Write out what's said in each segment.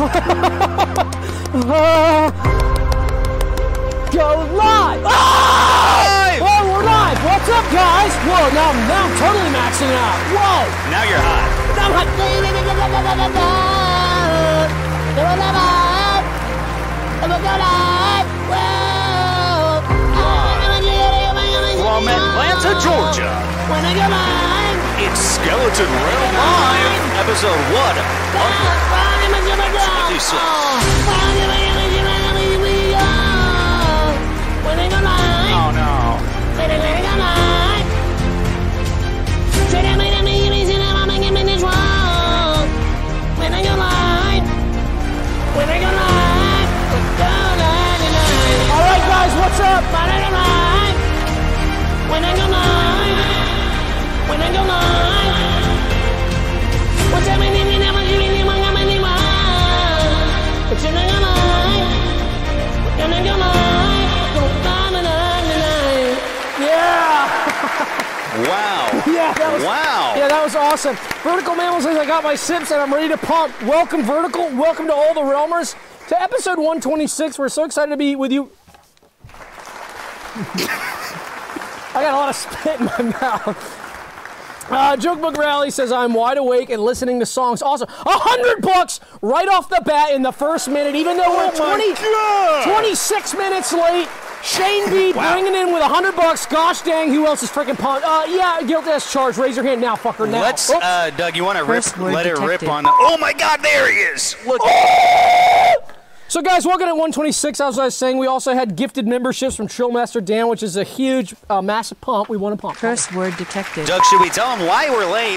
Go live! Oh, we're live! What's up, guys? Whoa, now I'm totally maxing out. Whoa! Now you're hot. Now I'm hot. From Atlanta, Georgia, it's Skeleton Realm Live, episode 126. Oh no. Alright guys, what's up? Wow. Yeah, that was awesome. Vertical Mammal says I got my sips and I'm ready to pump. Welcome, Vertical. Welcome to all the Realmers to episode 126. We're so excited to be with you. I got a lot of spit in my mouth. Jokebook Rally says I'm wide awake and listening to songs. Awesome. $100 right off the bat in the first minute, even though we're 26 minutes late. Shane B bringing in with $100. Gosh dang, who else is freaking pumped? Yeah, guilt as charged. Raise your hand now, fucker. Now. Let's, Doug, you want to let it rip on the... Oh my God, there he is. Look. So guys, welcome to 126. As I was saying, we also had gifted memberships from Trillmaster Dan, which is a huge, massive pump. We want to pump. Curse word detected. Doug, should we tell him why we're late?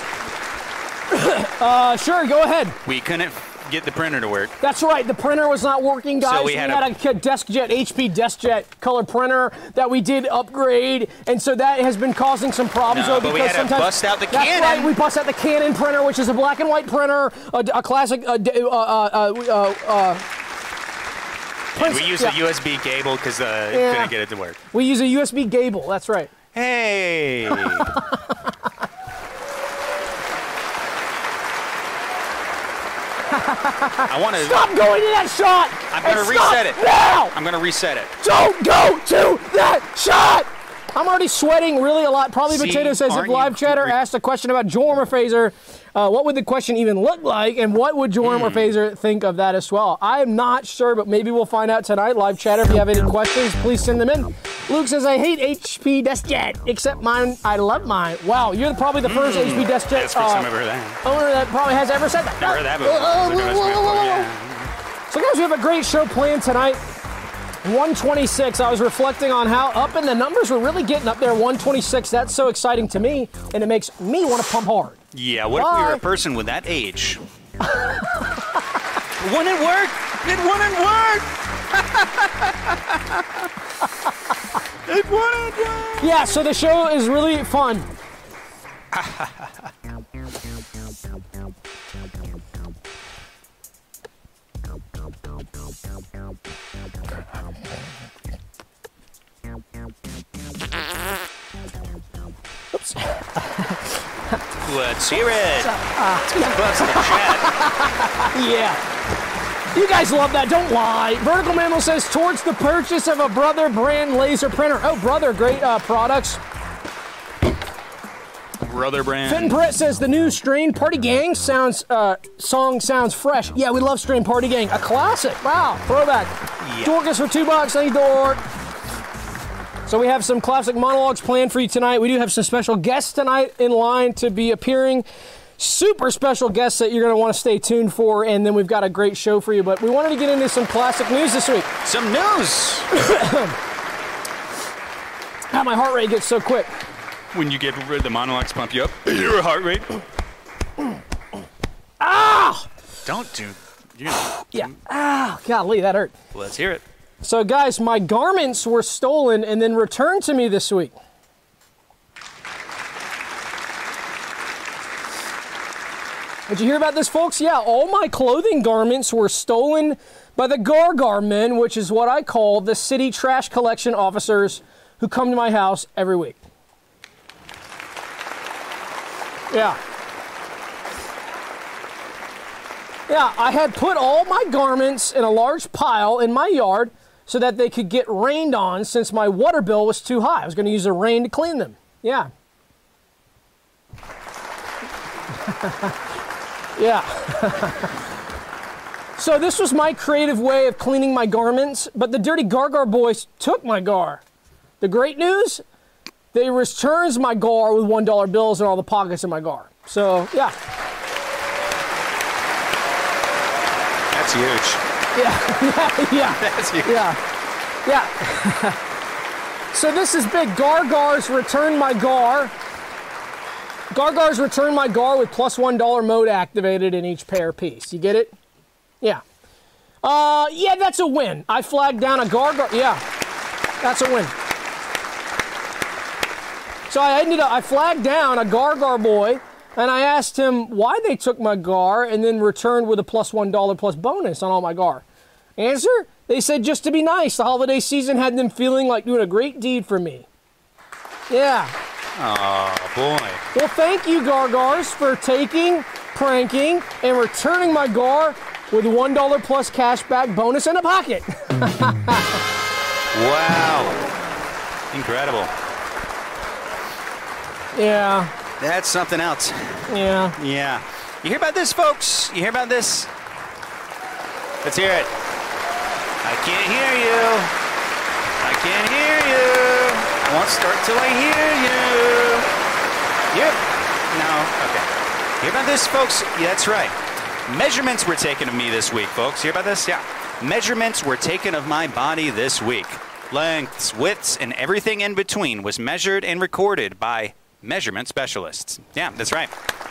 Sure, go ahead. We couldn't get the printer to work. That's right. The printer was not working, guys. So we had a DeskJet, HP DeskJet color printer that we did upgrade, and so that has been causing some problems. No, but we had to bust out the Canon. That's right. We bust out the Canon printer, which is a black and white printer, a classic. And we used a USB cable because couldn't get it to work. We use a USB cable. That's right. Hey. I want to stop going to that shot. I'm going to reset it now. I'm going to reset it. Don't go to that shot. I'm already sweating really a lot. Probably Potato says if Live Chatter asked a question about Jorm or Phaser, what would the question even look like, and what would Jorm or Phaser think of that as well? I am not sure, but maybe we'll find out tonight. Live Chatter, if you have any questions, please send them in. Luke says, I hate HP DeskJet, except mine. I love mine. Wow, you're probably the first HP DeskJet That's the first time I've heard that. owner that probably has ever said that. Never heard that before. So guys, we have a great show planned tonight. 126, I was reflecting on how up in the numbers we're really getting up there. 126, that's so exciting to me, and it makes me want to pump hard. Yeah, what if we were a person with that age? Wouldn't it work? It wouldn't work! It wouldn't work! Yeah, so the show is really fun. Oops. Let's hear it. Let's get some buzz in the chat. Yeah. You guys love that, don't lie. Vertical Mammal says, towards the purchase of a Brother brand laser printer. Oh, Brother, great products. Brother brand. Finn Britt says, the new Strain Party Gang song sounds fresh. Yeah, we love Strain Party Gang. A classic. Wow, throwback. Yeah. Dorcas for $2. Thank you, Dork. So we have some classic monologues planned for you tonight. We do have some special guests tonight in line to be appearing. Super special guests that you're going to want to stay tuned for, and then we've got a great show for you. But we wanted to get into some classic news this week. Some news! How my heart rate gets so quick. When you get the monologues pump you up, your heart rate. Ah! Don't do... Yeah. Ah, golly, that hurt. Let's hear it. So, guys, my garments were stolen and then returned to me this week. Did you hear about this, folks? Yeah, all my clothing garments were stolen by the Gar men, which is what I call the city trash collection officers who come to my house every week. Yeah. Yeah, I had put all my garments in a large pile in my yard so that they could get rained on since my water bill was too high. I was going to use the rain to clean them. Yeah. Yeah. So this was my creative way of cleaning my garments, but the dirty Gar boys took my gar. The great news? They returns my gar with $1 bills in all the pockets of my gar. So, yeah. That's huge. Yeah. That's huge. Yeah. So this is big. Gar's returned my gar. Gar's returned my gar with plus $1 mode activated in each pair piece. You get it? Yeah. Yeah, that's a win. I flagged down a Gar. Yeah, that's a win. So I flagged down a Gar boy, and I asked him why they took my Gar and then returned with a plus $1 plus bonus on all my Gar. Answer? They said just to be nice. The holiday season had them feeling like doing a great deed for me. Yeah. Oh, boy. Well, thank you, Gars, for taking, pranking, and returning my Gar with $1 plus cashback bonus in a pocket. Wow. Incredible. Yeah. That's something else. Yeah. Yeah. You hear about this, folks? You hear about this? Let's hear it. I can't hear you. I can't hear you. I won't start till I hear you. Yep. No. Okay. Hear about this, folks? Yeah, that's right. Measurements were taken of me this week, folks. Hear about this? Yeah. Measurements were taken of my body this week. Lengths, widths, and everything in between was measured and recorded by measurement specialists. Yeah, that's right.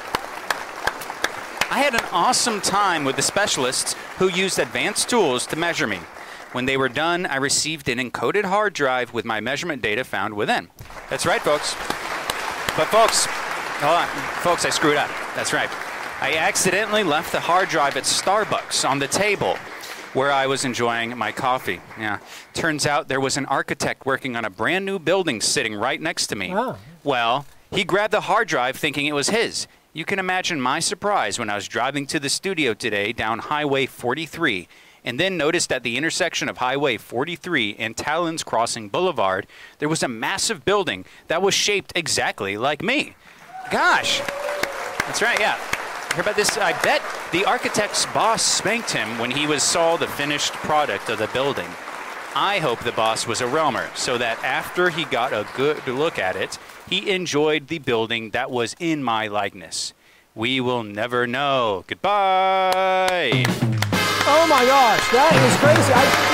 I had an awesome time with the specialists who used advanced tools to measure me. When they were done, I received an encoded hard drive with my measurement data found within. That's right, folks. But folks, hold on. Folks, I screwed up. That's right. I accidentally left the hard drive at Starbucks on the table where I was enjoying my coffee. Yeah. Turns out there was an architect working on a brand new building sitting right next to me. Oh. Well, he grabbed the hard drive thinking it was his. You can imagine my surprise when I was driving to the studio today down Highway 43 and then noticed at the intersection of Highway 43 and Talons Crossing Boulevard, there was a massive building that was shaped exactly like me. Gosh. That's right, yeah. Hear about this? I bet the architect's boss spanked him when he saw the finished product of the building. I hope the boss was a realmer so that after he got a good look at it, he enjoyed the building that was in my likeness. We will never know. Goodbye. Oh my gosh, that is crazy.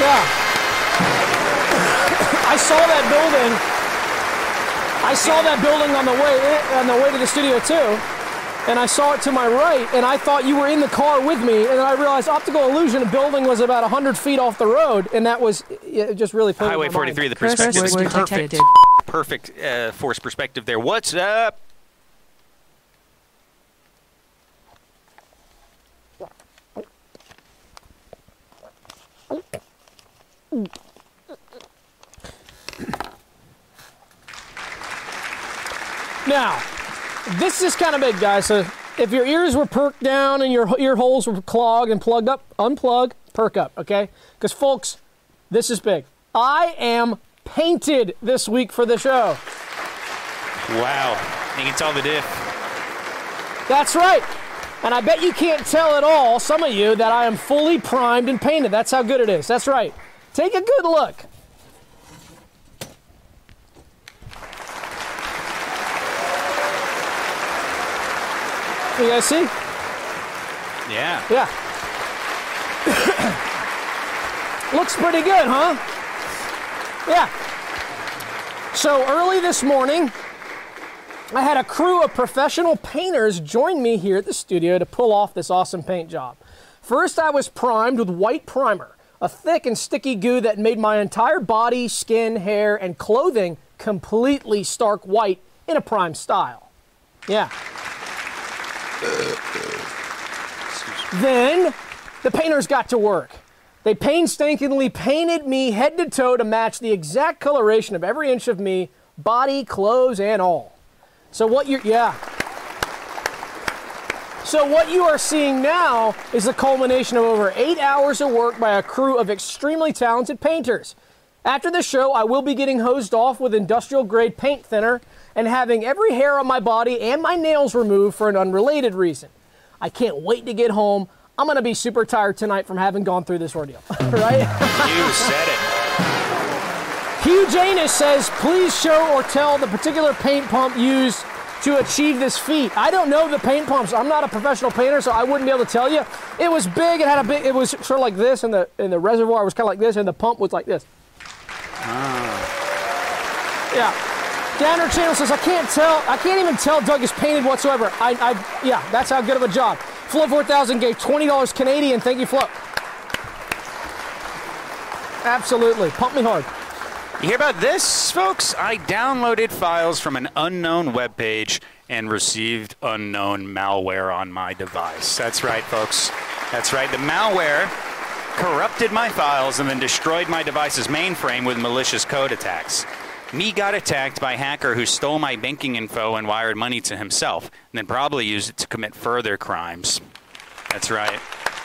I saw that building. I saw that building on the way to the studio too. And I saw it to my right, and I thought you were in the car with me, and then I realized optical illusion, the building was about 100 feet off the road, and that was just really put Highway 43, the perspective is perfect. Perfect force perspective there. What's up? Now, this is kind of big, guys. So if your ears were perked down and your ear holes were clogged and plugged up, unplug, perk up, okay? Because, folks, this is big. I am painted this week for the show. Wow. You can tell the diff. That's right. And I bet you can't tell at all, some of you, that I am fully primed and painted. That's how good it is. That's right. Take a good look. You guys see? Yeah. Yeah. Looks pretty good, huh? Yeah. So early this morning, I had a crew of professional painters join me here at the studio to pull off this awesome paint job. First, I was primed with white primer, a thick and sticky goo that made my entire body, skin, hair, and clothing completely stark white in a prime style. Yeah. Then the painters got to work. They painstakingly painted me head to toe to match the exact coloration of every inch of me, body, clothes, and all. So what you're, yeah. So what you are seeing now is the culmination of over 8 hours of work by a crew of extremely talented painters. After the show, I will be getting hosed off with industrial-grade paint thinner and having every hair on my body and my nails removed for an unrelated reason. I can't wait to get home. I'm going to be super tired tonight from having gone through this ordeal, right? You said it. Hugh Janus says, please show or tell the particular paint pump used to achieve this feat. I don't know the paint pumps. I'm not a professional painter, so I wouldn't be able to tell you. It was big. It was sort of like this, and the reservoir was kind of like this, and the pump was like this. Yeah. Downer Channel says, I can't even tell Doug is painted whatsoever. Yeah, that's how good of a job. Flo 4000 gave $20 Canadian. Thank you, Flo. Absolutely. Pump me hard. You hear about this, folks? I downloaded files from an unknown webpage and received unknown malware on my device. That's right, folks. That's right. The malware corrupted my files and then destroyed my device's mainframe with malicious code attacks. Me got attacked by a hacker who stole my banking info and wired money to himself, and then probably used it to commit further crimes. That's right.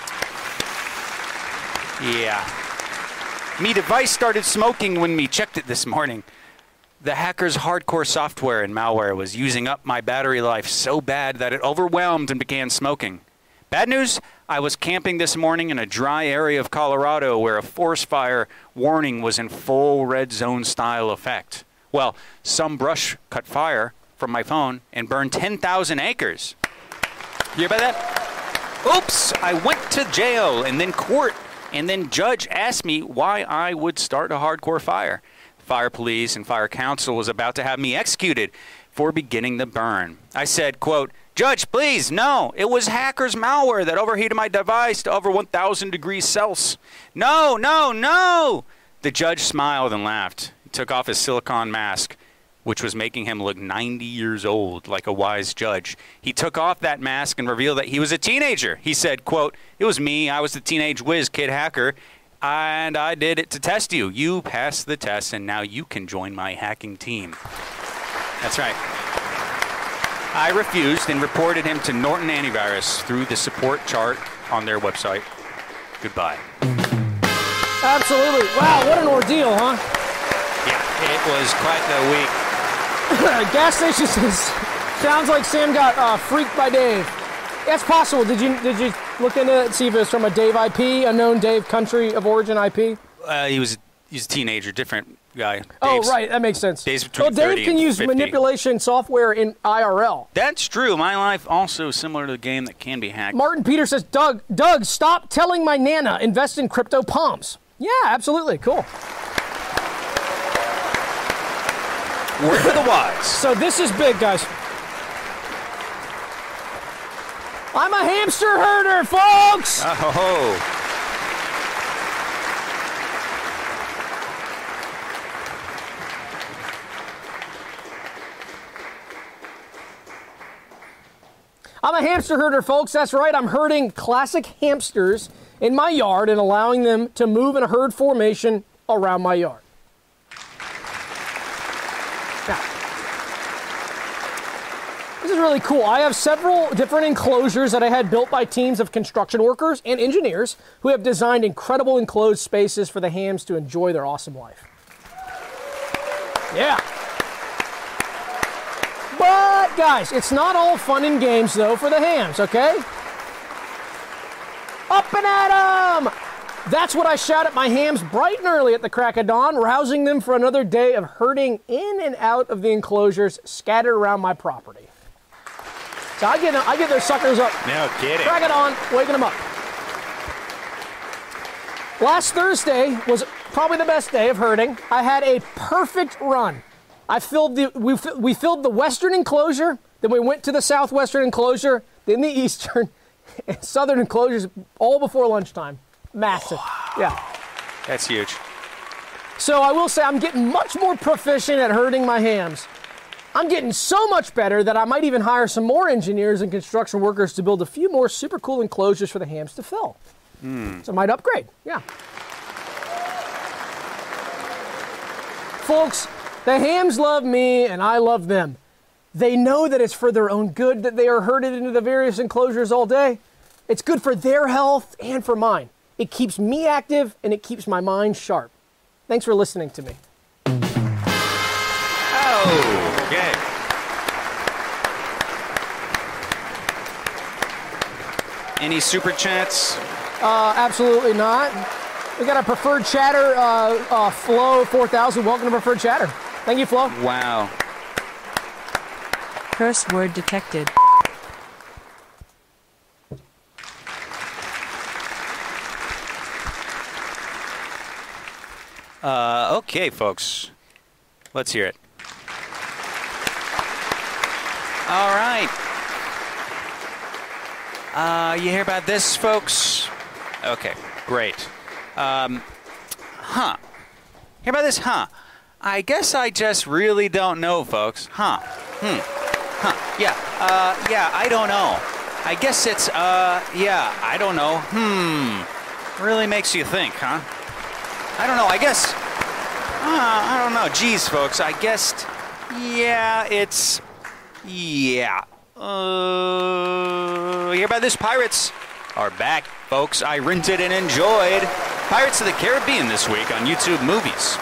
Yeah. Me device started smoking when me checked it this morning. The hacker's hardcore software and malware was using up my battery life so bad that it overwhelmed and began smoking. Bad news, I was camping this morning in a dry area of Colorado where a forest fire warning was in full red zone style effect. Well, some brush caught fire from my phone and burned 10,000 acres. You hear about that? Oops, I went to jail and then court, and then judge asked me why I would start a hardcore fire. Fire police and fire council was about to have me executed for beginning the burn. I said, quote, Judge, please, no. It was hackers' malware that overheated my device to over 1,000 degrees Celsius. No, no, no. The judge smiled and laughed. He took off his silicone mask, which was making him look 90 years old, like a wise judge. He took off that mask and revealed that he was a teenager. He said, quote, it was me. I was the teenage whiz kid hacker, and I did it to test you. You passed the test, and now you can join my hacking team. That's right. I refused and reported him to Norton Antivirus through the support chart on their website. Goodbye. Absolutely. Wow, what an ordeal, huh? Yeah, it was quite the week. Gas station says, sounds like Sam got freaked by Dave. That's possible. Did you look into it and see if it was from a Dave IP, unknown Dave country of origin IP? He's a teenager, different guy. Oh, right. That makes sense. Dave's between 30 Dave can use 50. manipulation software in IRL. That's true. My life also similar to the game that can be hacked. Martin Peter says, Doug, stop telling my Nana. Invest in crypto pumps. Yeah, absolutely. Cool. Word for the wise. So this is big, guys. I'm a hamster herder, folks. Oh. I'm a hamster herder, folks. That's right. I'm herding classic hamsters in my yard and allowing them to move in a herd formation around my yard. Now, this is really cool. I have several different enclosures that I had built by teams of construction workers and engineers who have designed incredible enclosed spaces for the hams to enjoy their awesome life. Yeah. But, guys, it's not all fun and games, though, for the hams, okay? Up and at 'em! That's what I shout at my hams bright and early at the crack of dawn, rousing them for another day of herding in and out of the enclosures scattered around my property. So I get those suckers up. No kidding. Crack it on, waking them up. Last Thursday was probably the best day of herding. I had a perfect run. We filled the western enclosure, then we went to the southwestern enclosure, then the eastern and southern enclosures all before lunchtime. Massive. Wow. Yeah. That's huge. So I will say I'm getting much more proficient at herding my hams. I'm getting so much better that I might even hire some more engineers and construction workers to build a few more super cool enclosures for the hams to fill. So I might upgrade. Yeah. Folks, the hams love me and I love them. They know that it's for their own good that they are herded into the various enclosures all day. It's good for their health and for mine. It keeps me active and it keeps my mind sharp. Thanks for listening to me. Oh, okay. Any super chats? Absolutely not. We got a preferred chatter, Flo 4000. Welcome to preferred chatter. Thank you, Flo. Wow. Curse word detected. Okay, folks. Let's hear it. All right. You hear about this, folks? Okay, great. Hear about this? I guess I just really don't know, folks. Yeah, I don't know. I guess it's, I don't know. Really makes you think, huh? I don't know, I guess, I don't know. Geez, folks, I guessed, yeah, it's, yeah. Hear about this? Pirates are back, folks. I rented and enjoyed Pirates of the Caribbean this week on YouTube Movies.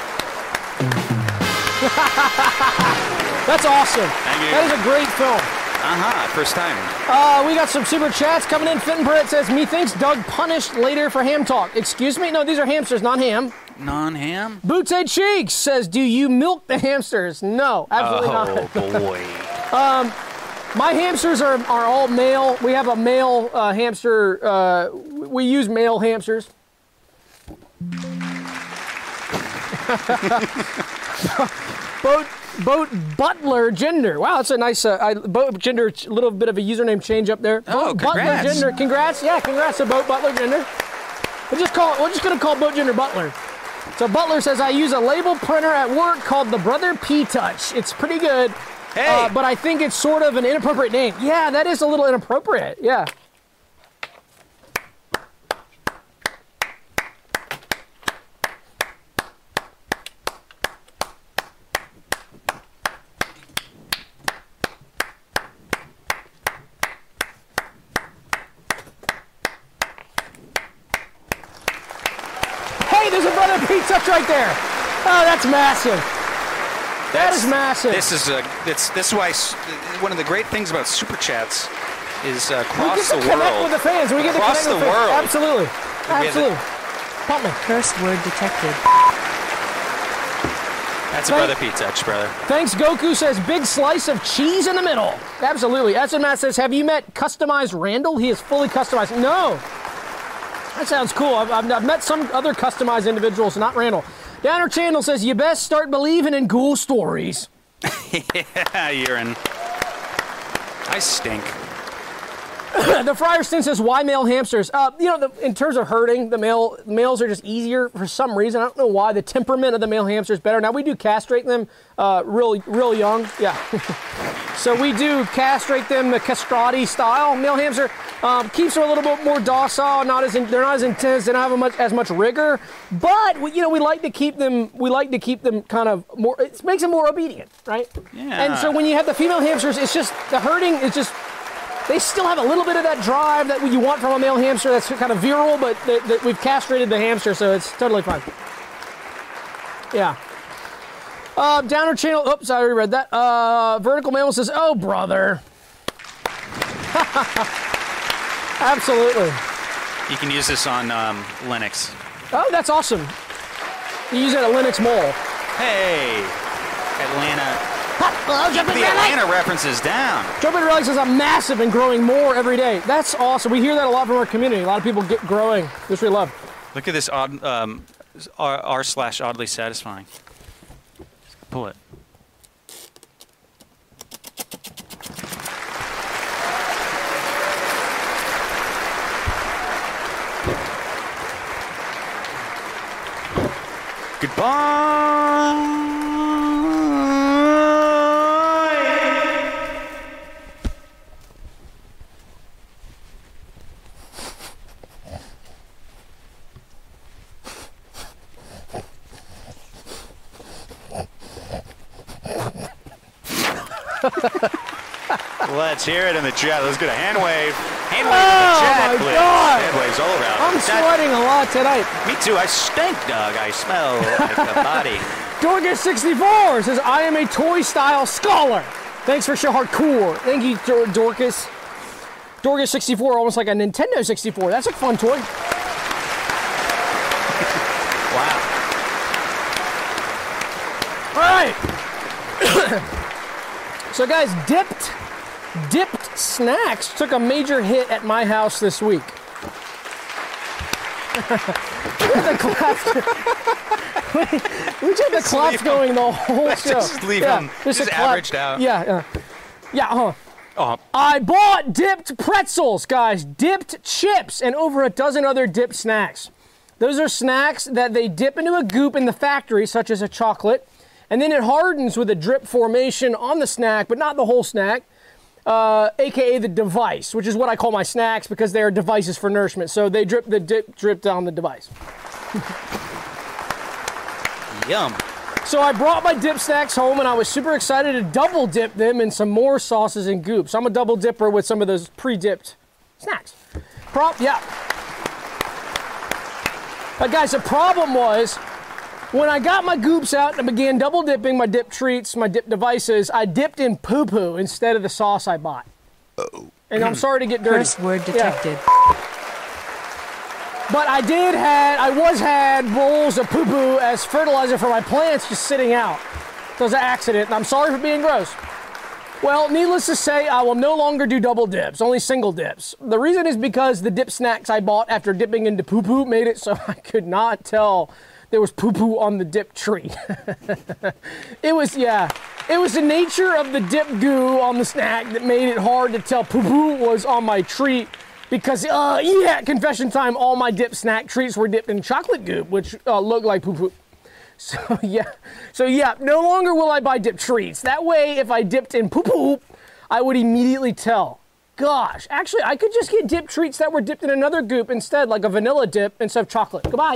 That's awesome. Thank you. That is a great film. First time. We got some super chats coming in. Fitton Brett says, methinks Doug punished later for ham talk. Excuse me? No, these are hamsters, not ham. Non-ham? Boots and Cheeks says, do you milk the hamsters? No, absolutely not. Oh, boy. My hamsters are all male. We have a male hamster. We use male hamsters. Boat Butler Gender. Wow, that's a nice Boat Gender. A little bit of a username change up there. Oh, Boat Butler Gender. Congrats. Yeah, congrats to Boat Butler Gender. We're just gonna call Boat Gender Butler. So Butler says, I use a label printer at work called the Brother P Touch. It's pretty good. Hey. But I think it's sort of an inappropriate name. Yeah, that is a little inappropriate. Yeah. Hey, there's a Brother P Touch right there. Oh, that's massive. That is massive. This is why one of the great things about super chats is across the world. We get to connect with the fans. We get to connect with the fans. Absolutely. Absolutely. Pump me. Curse word detected. That's a Brother Pete touch, brother. Thanks, Goku says, big slice of cheese in the middle. Absolutely. Edson Matt says, have you met Customized Randall? He is fully customized. No. That sounds cool. I've met some other customized individuals, not Randall. Downer Channel says, you best start believing in ghoul stories. Yeah, urine. I stink. The Frierstein says, why male hamsters? In terms of herding, the males are just easier for some reason. I don't know why. The temperament of the male hamster is better. Now, we do castrate them real young. Yeah. So we do castrate them the castrati style. Male hamster keeps them a little bit more docile. They're not as intense. They don't have as much rigor. But we like to keep them. We like to keep them kind of more. It makes them more obedient, right? Yeah. And so when you have the female hamsters, it's just the herding is just. They still have a little bit of that drive that you want from a male hamster that's kind of virile, but we've castrated the hamster, so it's totally fine. Yeah. Downer Channel, oops, I already read that. Vertical Mammal says, oh, brother. Absolutely. You can use this on Linux. Oh, that's awesome. You use it at Linux Mole. Hey, Atlanta. Hello, Jumpin' The Atlanta references down. Jumpin' Relic says, I'm massive and growing more every day. That's awesome. We hear that a lot from our community. A lot of people get growing, which we love. Look at this r/oddly satisfying. Pull it. Goodbye. Ha ha ha. Let's hear it in the chat. Let's get a hand wave. Hand wave in the chat, my please. God. Hand waves all around. I'm sweating a lot tonight. Me too. I stink, Doug. I smell like a body. Dorcas64 says, I am a toy-style scholar. Thanks for so hardcore. Thank you, Dorcas. Dorcas64, almost like a Nintendo 64. That's a fun toy. Wow. All right. So guys, dipped snacks took a major hit at my house this week. We just had the claps going the whole show. Just leave them. Just averaged out. Yeah. I bought dipped pretzels, guys. Dipped chips and over a dozen other dipped snacks. Those are snacks that they dip into a goop in the factory, such as a chocolate, and then it hardens with a drip formation on the snack, but not the whole snack, aka the device, which is what I call my snacks because they are devices for nourishment. So they drip down the device. Yum. So I brought my dip snacks home and I was super excited to double dip them in some more sauces and goops. I'm a double dipper with some of those pre-dipped snacks. But guys, the problem was when I got my goops out and began double dipping my dip treats, my dip devices, I dipped in poo-poo instead of the sauce I bought. And I'm sorry to get dirty. Curse word detected. Yeah. But I had bowls of poo-poo as fertilizer for my plants just sitting out. It was an accident, and I'm sorry for being gross. Well, needless to say, I will no longer do double dips, only single dips. The reason is because the dip snacks I bought after dipping into poo-poo made it so I could not tell there was poo-poo on the dip tree. It was the nature of the dip goo on the snack that made it hard to tell poo-poo was on my treat. Because, confession time, all my dip snack treats were dipped in chocolate goop, which looked like poo-poo. So no longer will I buy dip treats. That way, if I dipped in poo-poo, I would immediately tell. Gosh, actually, I could just get dip treats that were dipped in another goop instead, like a vanilla dip instead of chocolate. Goodbye.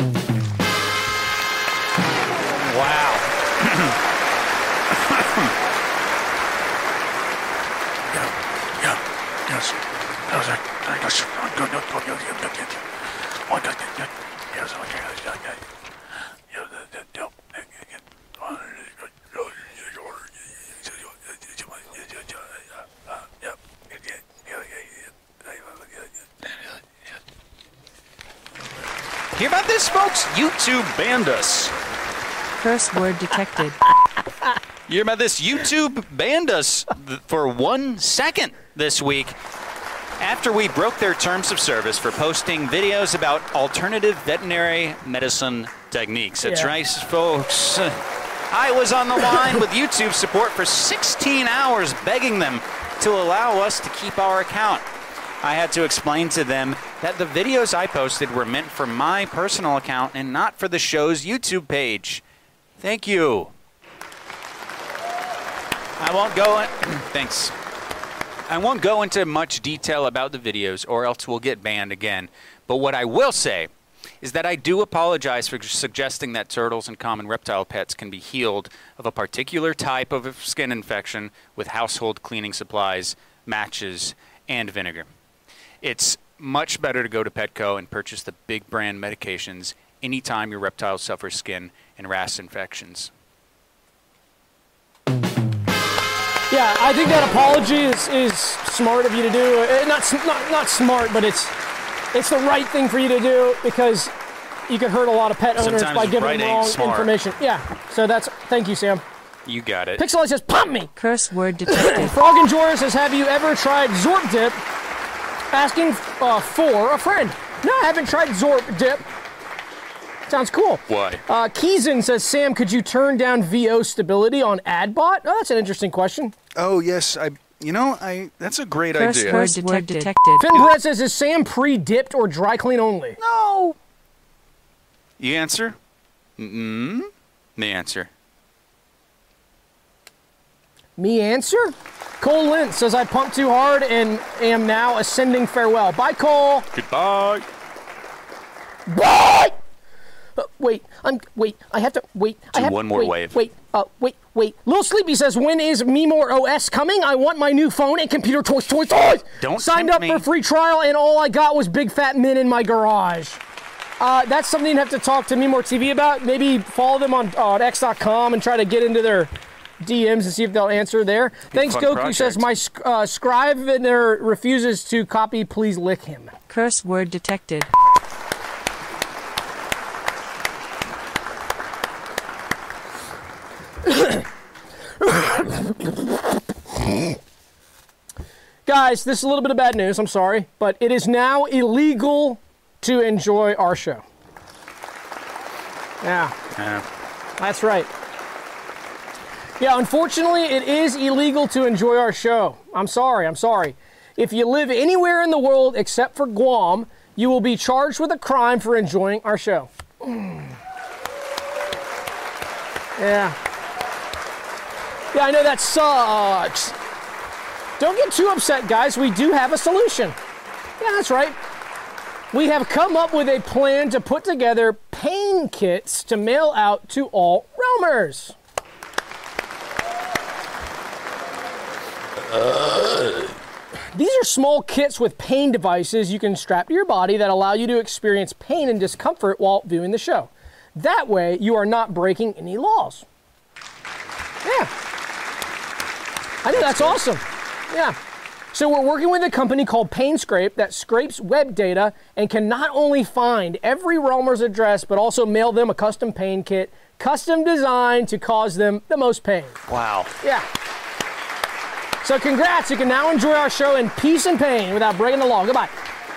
Wow. Yes. Hear about this, folks? YouTube banned us. Curse word detected. You hear about this? YouTube banned us for 1 second this week after we broke their terms of service for posting videos about alternative veterinary medicine techniques. That's right, folks. I was on the line with YouTube support for 16 hours begging them to allow us to keep our account. I had to explain to them that the videos I posted were meant for my personal account and not for the show's YouTube page. Thank you. I won't go in. Thanks. I won't go into much detail about the videos or else we'll get banned again. But what I will say is that I do apologize for suggesting that turtles and common reptile pets can be healed of a particular type of skin infection with household cleaning supplies, matches, and vinegar. It's much better to go to Petco and purchase the big brand medications anytime your reptile suffers skin and RAS infections. Yeah, I think that apology is smart of you to do. Not smart, but it's the right thing for you to do because you could hurt a lot of pet owners by giving them wrong information. Yeah, so thank you, Sam. You got it. Pixelite says, pump me! Curse word detected. Frog and Jorah says, have you ever tried Zorp Dip? Asking for a friend. No, I haven't tried Zorp Dip. Sounds cool. Why? Keezen says, Sam, could you turn down VO stability on AdBot? Oh, that's an interesting question. Oh, yes. That's a great idea. Curse word detected. Finn Brett says, is Sam pre-dipped or dry clean only? No. You answer? Me answer. Me answer? Cole Lynch says, I pumped too hard and am now ascending farewell. Bye, Cole. Goodbye. Bye! I have to wait. Do one more wave. Wait. Wait. Little Sleepy says, when is MeMore OS coming? I want my new phone and computer toys. Don't Signed tempt up me. for free trial, and all I got was big fat men in my garage. That's something you have to talk to MeMore TV about. Maybe follow them on X.com and try to get into their DMs and see if they'll answer there. Thanks, fun Goku project. says, my Scrivener refuses to copy. Please lick him. Curse word detected. Guys, this is a little bit of bad news. I'm sorry, but it is now illegal to enjoy our show. Yeah, that's right. Yeah, unfortunately, it is illegal to enjoy our show. I'm sorry. If you live anywhere in the world except for Guam, you will be charged with a crime for enjoying our show. Yeah, I know that sucks. Don't get too upset, guys. We do have a solution. Yeah, that's right. We have come up with a plan to put together pain kits to mail out to all Realmers. These are small kits with pain devices you can strap to your body that allow you to experience pain and discomfort while viewing the show. That way, you are not breaking any laws. Yeah. I know, that's awesome. Yeah. So we're working with a company called PainScrape that scrapes web data and can not only find every Realmer's address, but also mail them a custom pain kit, custom designed to cause them the most pain. Wow. Yeah. So congrats, you can now enjoy our show in peace and pain without breaking the law. Goodbye.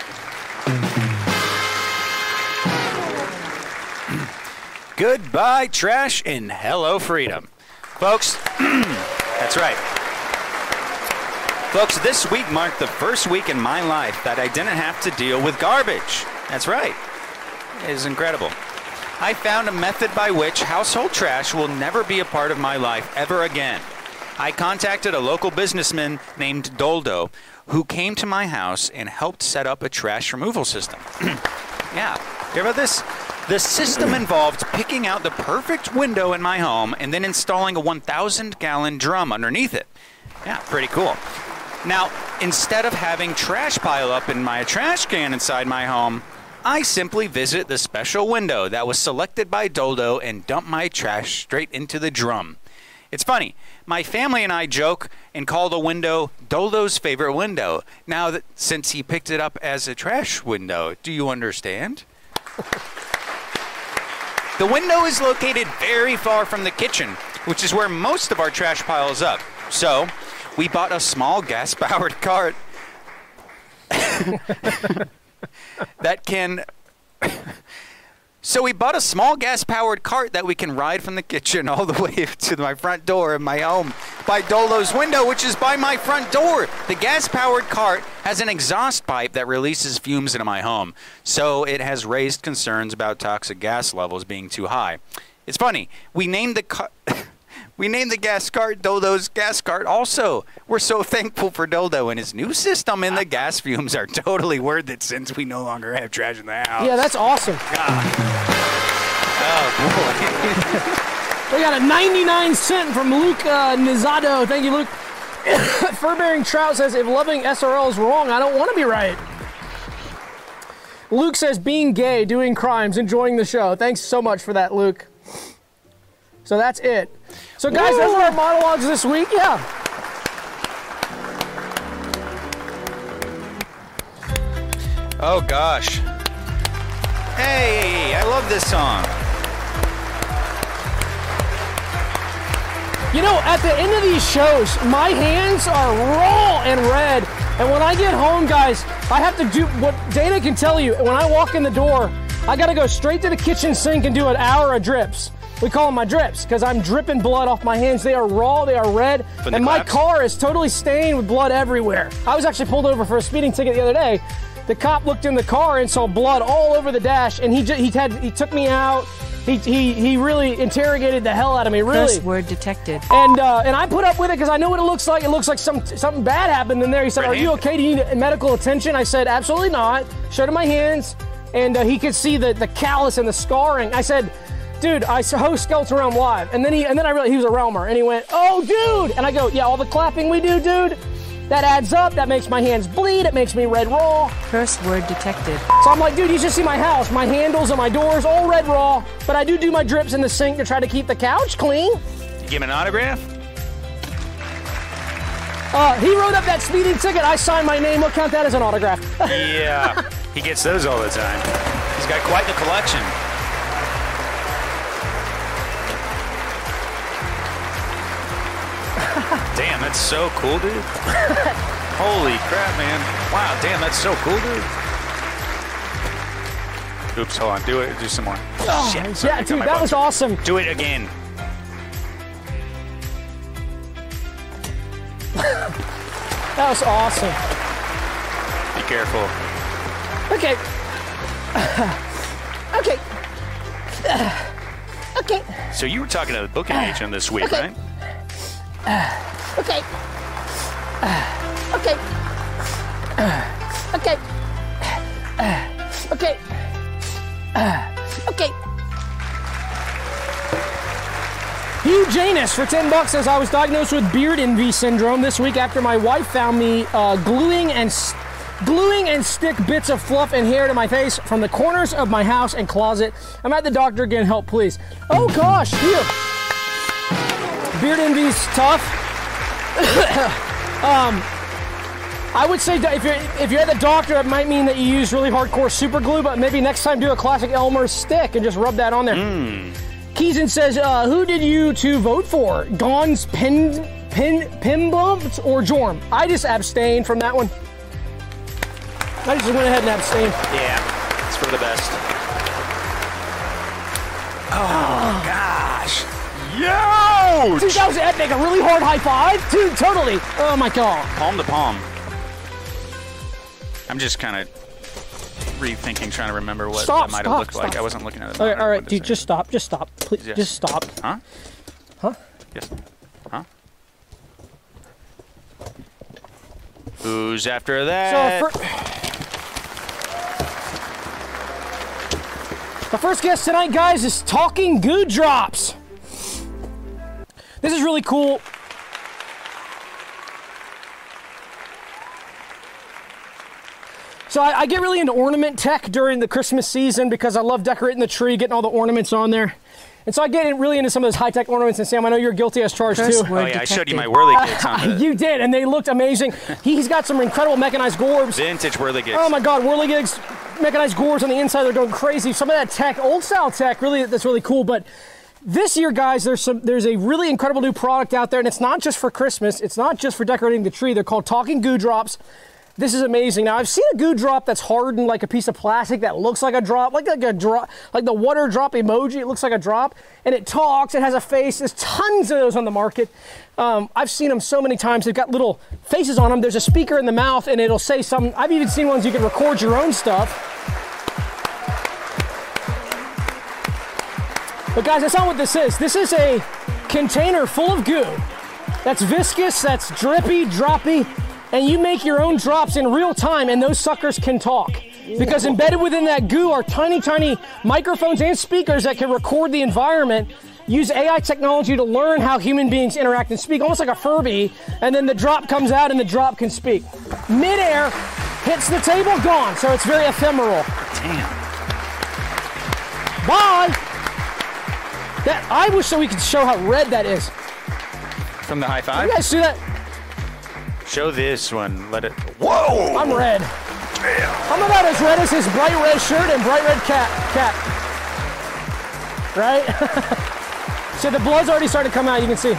Goodbye, trash, and hello, freedom. Folks, that's right. Folks, this week marked the first week in my life that I didn't have to deal with garbage. That's right. It is incredible. I found a method by which household trash will never be a part of my life ever again. I contacted a local businessman named Doldo, who came to my house and helped set up a trash removal system. Yeah, hear about this? The system involved picking out the perfect window in my home and then installing a 1,000-gallon drum underneath it. Yeah, pretty cool. Now, instead of having trash pile up in my trash can inside my home, I simply visit the special window that was selected by Doldo and dump my trash straight into the drum. It's funny. My family and I joke and call the window Doldo's favorite window. Now that since he picked it up as a trash window, do you understand? The window is located very far from the kitchen, which is where most of our trash piles up. So, we bought a small gas-powered cart that can... So we bought a small gas-powered cart that we can ride from the kitchen all the way to my front door in my home by Doldo's window, which is by my front door. The gas-powered cart has an exhaust pipe that releases fumes into my home, so it has raised concerns about toxic gas levels being too high. It's funny. We named the gas cart Doldo's gas cart also. We're so thankful for Doldo and his new system, and the gas fumes are totally worth it since we no longer have trash in the house. Yeah, that's awesome. Oh, boy. We got a 99 cent from Luke Nizado. Thank you, Luke. Fur-bearing Trout says, if loving SRL is wrong, I don't want to be right. Luke says, being gay, doing crimes, enjoying the show. Thanks so much for that, Luke. So that's it. So guys, those are our monologues this week. Yeah. Oh gosh. Hey, I love this song. You know, at the end of these shows, my hands are raw and red. And when I get home, guys, I have to do what Dana can tell you. When I walk in the door, I got to go straight to the kitchen sink and do an hour of drips. We call them my drips because I'm dripping blood off my hands. They are raw, they are red, and my car is totally stained with blood everywhere. I was actually pulled over for a speeding ticket the other day. The cop looked in the car and saw blood all over the dash, and he took me out. He really interrogated the hell out of me, really. First word detected. And I put up with it because I know what it looks like. It looks like something bad happened in there. He said, "Are you okay? Do you need medical attention?" I said, "Absolutely not." Showed him my hands, and he could see the callus and the scarring. I said, dude, I host Skeleton Realm Live. And then I realized he was a Realmer. And he went, oh, dude. And I go, yeah, all the clapping we do, dude, that adds up. That makes my hands bleed. It makes me red raw. Curse word detected. So I'm like, dude, you should see my house. My handles and my doors, all red raw. But I do my drips in the sink to try to keep the couch clean. You give him an autograph? He wrote up that speeding ticket. I signed my name. We'll count that as an autograph. Yeah, he gets those all the time. He's got quite the collection. Damn, that's so cool, dude. Holy crap, man. Wow, damn, that's so cool, dude. Oops, hold on. Do it. Do some more. Oh, Shit. Sorry, yeah, dude, that was awesome. Do it again. That was awesome. Be careful. Okay. Okay. So you were talking to the booking agent this week, Okay. right? Okay. Okay. Okay. Okay. Okay. Hugh Janus for $10 says I was diagnosed with beard envy syndrome this week after my wife found me gluing and stick bits of fluff and hair to my face from the corners of my house and closet. I'm at the doctor again. Help, please. Oh gosh, here. Beard envy's tough. I would say if you're at the doctor, it might mean that you use really hardcore super glue, but maybe next time do a classic Elmer's stick and just rub that on there. Keeson says, who did you two vote for? Gons, Pimbumps, or Jorm? I just abstained from that one. I just went ahead and abstained. Yeah, it's for the best. Oh, gosh. Yo! Dude, that was epic. A really hard high five? Dude, totally. Oh, my God. Palm to palm. I'm just kind of rethinking, trying to remember what that might have looked like. I wasn't looking at it. All right, dude, just stop. Just stop. Please, Yes. just stop. Huh? Huh? Yes. Huh? Who's after that? So, the first guest tonight, guys, is Talking Goo Drops. This is really cool. So I get really into ornament tech during the Christmas season because I love decorating the tree, getting all the ornaments on there. And so I get really into some of those high-tech ornaments. And Sam, I know you're guilty as charged too. Oh yeah, I showed you my whirligigs on the You did, and they looked amazing. He's got some incredible mechanized gorbs. vintage whirligigs. Oh my God, whirligigs, mechanized gourds on the inside, they're going crazy. Some of that tech, old style tech, really, that's really cool. But this year, guys, there's a really incredible new product out there, and it's not just for Christmas. It's not just for decorating the tree. They're called Talking Goo Drops. This is amazing. Now, I've seen a goo drop that's hardened like a piece of plastic that looks like a drop, like a drop, like the water drop emoji. It looks like a drop, and it talks. It has a face. There's tons of those on the market. I've seen them so many times. They've got little faces on them. There's a speaker in the mouth, and it'll say something. I've even seen ones you can record your own stuff. But guys, that's not what this is. This is a container full of goo that's viscous, that's drippy, droppy, and you make your own drops in real time, and those suckers can talk. Because embedded within that goo are tiny, tiny microphones and speakers that can record the environment, use AI technology to learn how human beings interact and speak, almost like a Furby, and then the drop comes out and the drop can speak. Midair, hits the table, gone. So it's very ephemeral. Damn. Bye! I wish that we could show how red that is. From the high five? You guys see that? Show this one. Let it. Whoa! I'm red. Damn. I'm about as red as his bright red shirt and bright red cap. Right? So the blood's already starting to come out, you can see.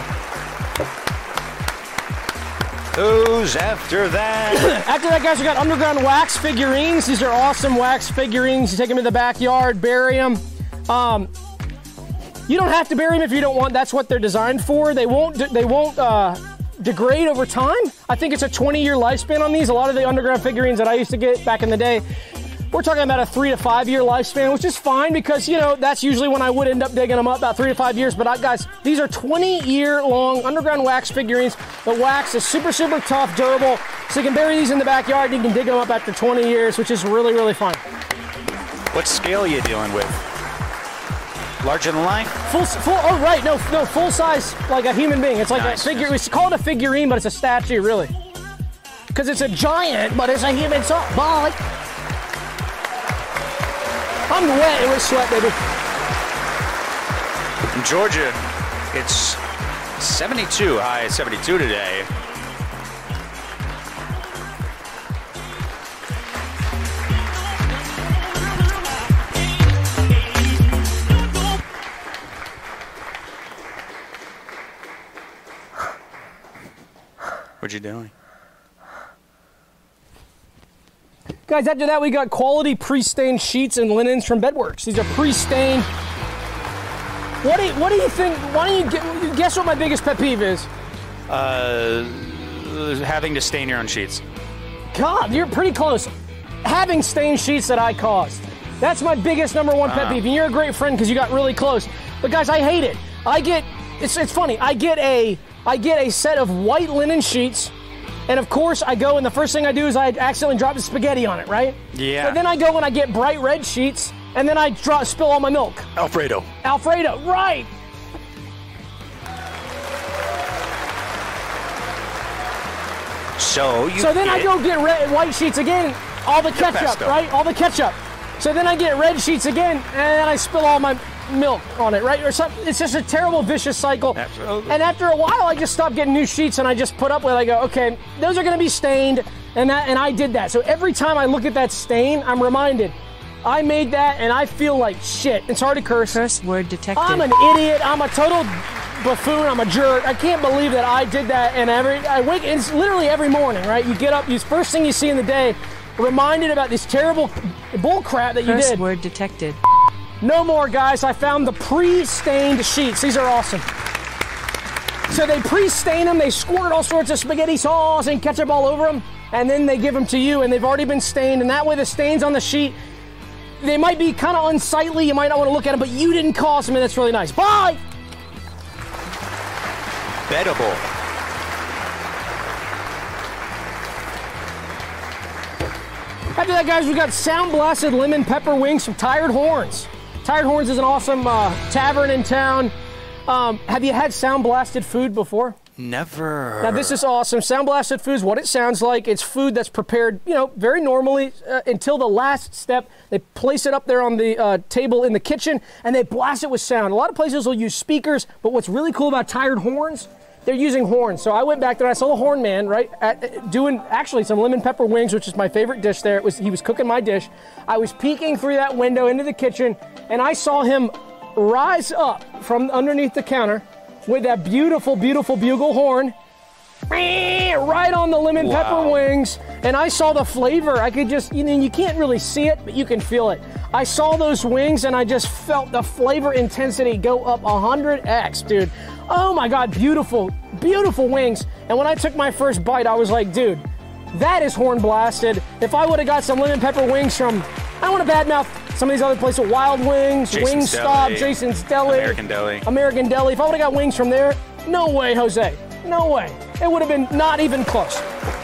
Who's after that? After that, guys, we got underground wax figurines. These are awesome wax figurines. You take them in the backyard, bury them. You don't have to bury them if you don't want. That's what they're designed for. They won't degrade over time. I think it's a 20-year lifespan on these. A lot of the underground figurines that I used to get back in the day, we're talking about a 3 to 5 year lifespan, which is fine because, you know, that's usually when I would end up digging them up, about 3 to 5 years. But guys, these are 20-year long underground wax figurines. The wax is super, super tough, durable. So you can bury these in the backyard and you can dig them up after 20 years, which is really, really fun. What scale are you dealing with? Larger than life? Oh, right. No, full size, like a human being. It's like a figure. We call it a figurine, but it's a statue, really. Because it's a giant, but it's a human body. I'm wet with sweat, baby. In Georgia, it's 72, high at 72 today. What you doing? Guys, after that, we got quality pre-stained sheets and linens from Bedworks. These are pre-stained. What do you think? Why don't you guess what my biggest pet peeve is? Having to stain your own sheets. God, you're pretty close. Having stained sheets that I caused. That's my biggest #1 pet peeve. And you're a great friend because you got really close. But guys, I hate it. It's funny. I get a set of white linen sheets, and of course I go and the first thing I do is I accidentally drop the spaghetti on it, right? Yeah. But then I go and I get bright red sheets, and then I spill all my milk. Alfredo, right. So then I go get white sheets again, all the ketchup, right? All the ketchup. So then I get red sheets again, and then I spill all my milk on it, right? Or something. It's just a terrible, vicious cycle. Absolutely. And after a while, I just stop getting new sheets, and I just put up with it. I go, okay, those are going to be stained, and I did that. So every time I look at that stain, I'm reminded, I made that, and I feel like shit. It's hard to curse. Curse word detected. I'm an idiot. I'm a total buffoon. I'm a jerk. I can't believe that I did that. And it's literally every morning, right? You get up, first thing you see in the day, reminded about this terrible bull crap that you did. Curse word detected. No more, guys. I found the pre-stained sheets. These are awesome. So they pre-stain them. They squirt all sorts of spaghetti sauce and ketchup all over them, and then they give them to you, and they've already been stained. And that way, the stains on the sheet, they might be kind of unsightly. You might not want to look at them, but you didn't cause them, and that's really nice. Bye. Bettable. After that, guys, we got Sound Blasted Lemon Pepper Wings from Tired Horns. Tired Horns is an awesome tavern in town. Have you had Sound Blasted food before? Never. Now, this is awesome. Sound Blasted food is what it sounds like. It's food that's prepared, very normally until the last step. They place it up there on the table in the kitchen, and they blast it with sound. A lot of places will use speakers, but what's really cool about Tired Horns, they're using horns. So I went back there, I saw the horn man, right, doing actually some lemon pepper wings, which is my favorite dish there. He was cooking my dish. I was peeking through that window into the kitchen, and I saw him rise up from underneath the counter with that beautiful, beautiful bugle horn right on the lemon pepper wings. And I saw the flavor. I could just, you can't really see it, but you can feel it. I saw those wings, and I just felt the flavor intensity go up 100x, dude. Oh my God, beautiful, beautiful wings. And when I took my first bite, I was like, dude, that is horn blasted. If I would have got some lemon pepper wings from, I don't want to badmouth some of these other places, Wild Wings, Wingstop, Jason's Deli, American Deli. If I would have got wings from there, no way, Jose. No way. It would have been not even close.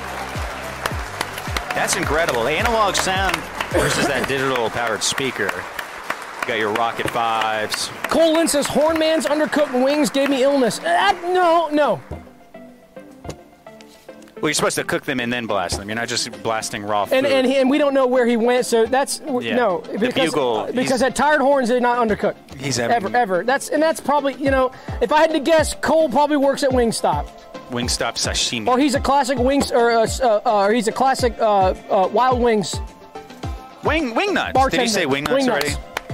That's incredible. Analog sound versus that digital powered speaker. You got your Rocket 5s. Cole Lynn says, Horn Man's undercooked wings gave me illness. No. Well, you're supposed to cook them and then blast them. You're not just blasting raw food. And we don't know where he went, so that's no. Because at Tired Horns, they're not undercooked. He's ever. That's probably, if I had to guess, Cole probably works at Wingstop. Wingstop sashimi. Or he's a classic Wings, or he's a classic Wild Wings. Wing nuts. Bartender. Did he say wing nuts already?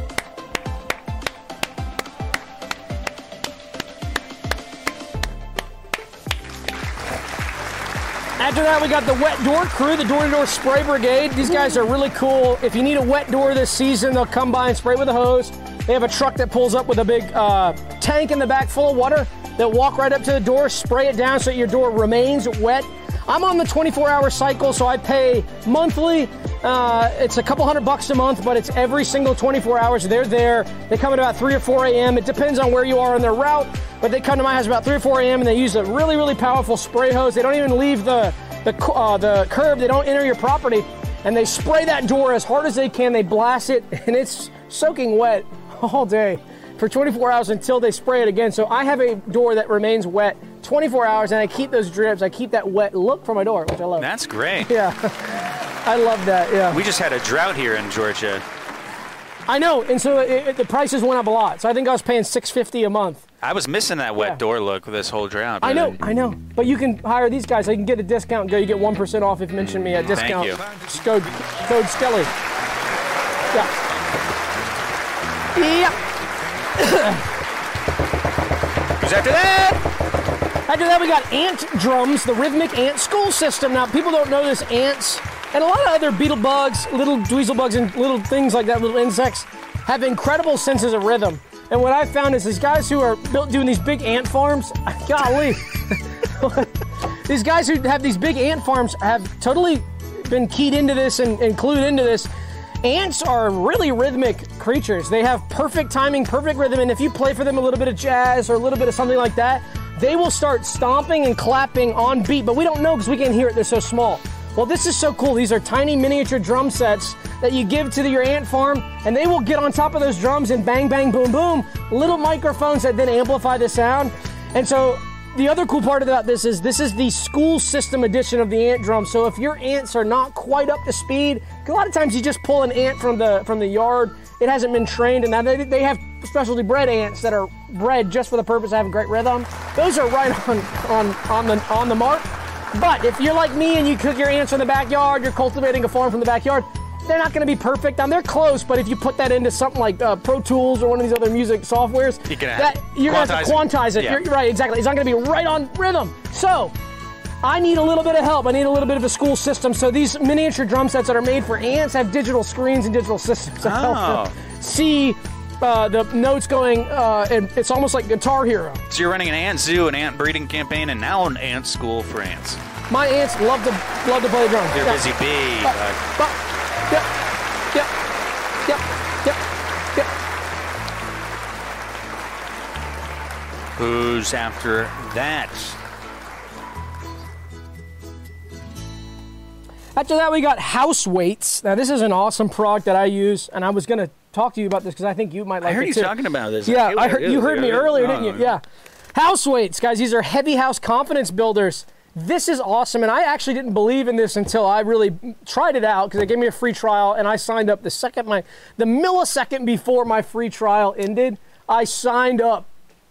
After that, we got the Wet Door crew, the Door-to-Door Spray Brigade. These guys are really cool. If you need a wet door this season, they'll come by and spray with a hose. They have a truck that pulls up with a big tank in the back full of water. They'll walk right up to the door, spray it down so that your door remains wet. I'm on the 24-hour cycle, so I pay monthly. It's a couple $100 a month, but it's every single 24 hours. They're there. They come at about 3 or 4 a.m. It depends on where you are on their route, but they come to my house about 3 or 4 a.m. and they use a really, really powerful spray hose. They don't even leave the curb. They don't enter your property, and they spray that door as hard as they can. They blast it, and it's soaking wet all day. for 24 hours until they spray it again. So I have a door that remains wet 24 hours, and I keep those drips. I keep that wet look for my door, which I love. That's great. Yeah, I love that, yeah. We just had a drought here in Georgia. I know, and so the prices went up a lot. So I think I was paying $650 a month. I was missing that wet door look with this whole drought. I know. But you can hire these guys. You can get a discount. You get 1% off if you mention me at discount. Thank you. Just code Skelly. Yeah. Yeah. Who's after that? After that, we got ant drums, the rhythmic ant school system. Now, people don't know this. Ants and a lot of other beetle bugs, little dweezil bugs, and little things like that, little insects, have incredible senses of rhythm. And what I found is these guys who are doing these big ant farms, golly, these guys who have these big ant farms have totally been keyed into this and clued into this. Ants are really rhythmic creatures. They have perfect timing, perfect rhythm, and if you play for them a little bit of jazz or a little bit of something like that, they will start stomping and clapping on beat, but we don't know because we can't hear it, they're so small. Well, this is so cool. These are tiny miniature drum sets that you give to your ant farm, and they will get on top of those drums and bang, bang, boom, boom, little microphones that then amplify the sound. And so the other cool part about this is the school system edition of the ant drum. So if your ants are not quite up to speed, 'cause a lot of times you just pull an ant from the yard, it hasn't been trained, and now they have specialty bred ants that are bred just for the purpose of having great rhythm. Those are right on the mark. But if you're like me and you cook your ants in the backyard, you're cultivating a farm from the backyard, they're not going to be perfect. Now, they're close, but if you put that into something like Pro Tools or one of these other music softwares, you're going to have to quantize it. Yeah. You're right, exactly. It's not going to be right on rhythm. So I need a little bit of help. I need a little bit of a school system. So these miniature drum sets that are made for ants have digital screens and digital systems that help them see the notes going, and it's almost like Guitar Hero. So you're running an ant zoo, an ant breeding campaign, and now an ant school for ants. My ants love to play drums. You're a busy bee. Yep. Who's after that? After that, we got house weights. Now, this is an awesome product that I use, and I was going to talk to you about this because I think you might like it too. I heard you talking about this. Yeah, you heard me earlier, didn't you? Yeah. House weights, guys. These are heavy house confidence builders. This is awesome, and I actually didn't believe in this until I really tried it out because they gave me a free trial, and I signed up the millisecond before my free trial ended. I signed up.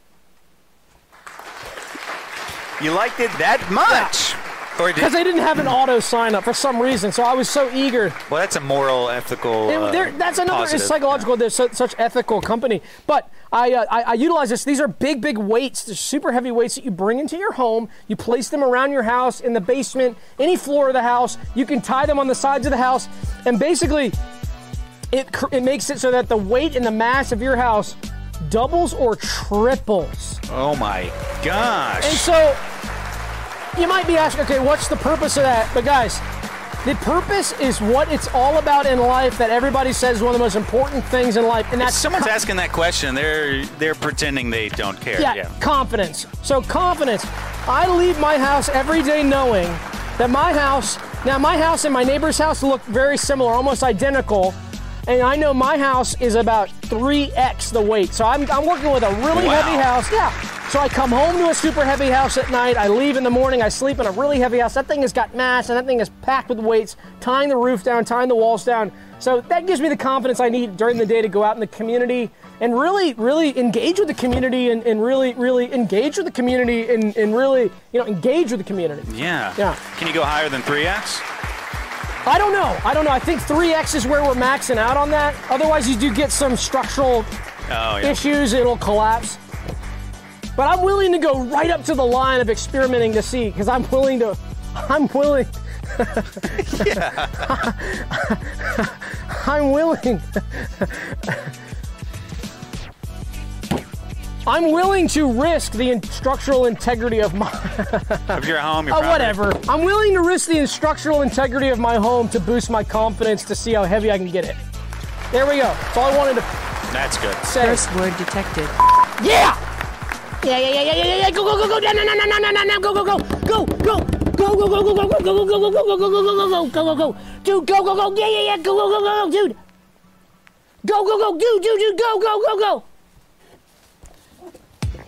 You liked it that much? Because they didn't have an auto sign up for some reason, so I was so eager. Well, that's a moral, ethical. That's another positive. It's psychological. There's such ethical company, but I utilize this. These are big weights. They're super heavy weights that you bring into your home. You place them around your house, in the basement, any floor of the house. You can tie them on the sides of the house, and basically, it makes it so that the weight and the mass of your house doubles or triples. Oh my gosh! And so you might be asking, okay, what's the purpose of that? But guys, the purpose is what it's all about in life that everybody says is one of the most important things in life. And that's if someone's asking that question, they're pretending they don't care. Yeah, confidence. So confidence. I leave my house every day knowing that my house and my neighbor's house look very similar, almost identical. And I know my house is about 3x the weight. So I'm working with a really heavy house. Yeah. So I come home to a super heavy house at night. I leave in the morning. I sleep in a really heavy house. That thing has got mass, and that thing is packed with weights, tying the roof down, tying the walls down. So that gives me the confidence I need during the day to go out in the community and really engage with the community and really engage with the community and really, engage with the community. Yeah. Yeah. Can you go higher than 3x? I don't know. I think 3x is where we're maxing out on that. Otherwise, you do get some structural issues. It'll collapse. But I'm willing to go right up to the line of experimenting to see, because I'm willing. I'm willing to risk the structural integrity of my of your home, your whatever. I'm willing to risk the structural integrity of my home to boost my confidence to see how heavy I can get it. There we go. That's all I wanted to That's good. say. First word detected. Yeah! Yeah. Go. No. Go. Dude, go. Yeah. Go, dude. Go, dude. Go.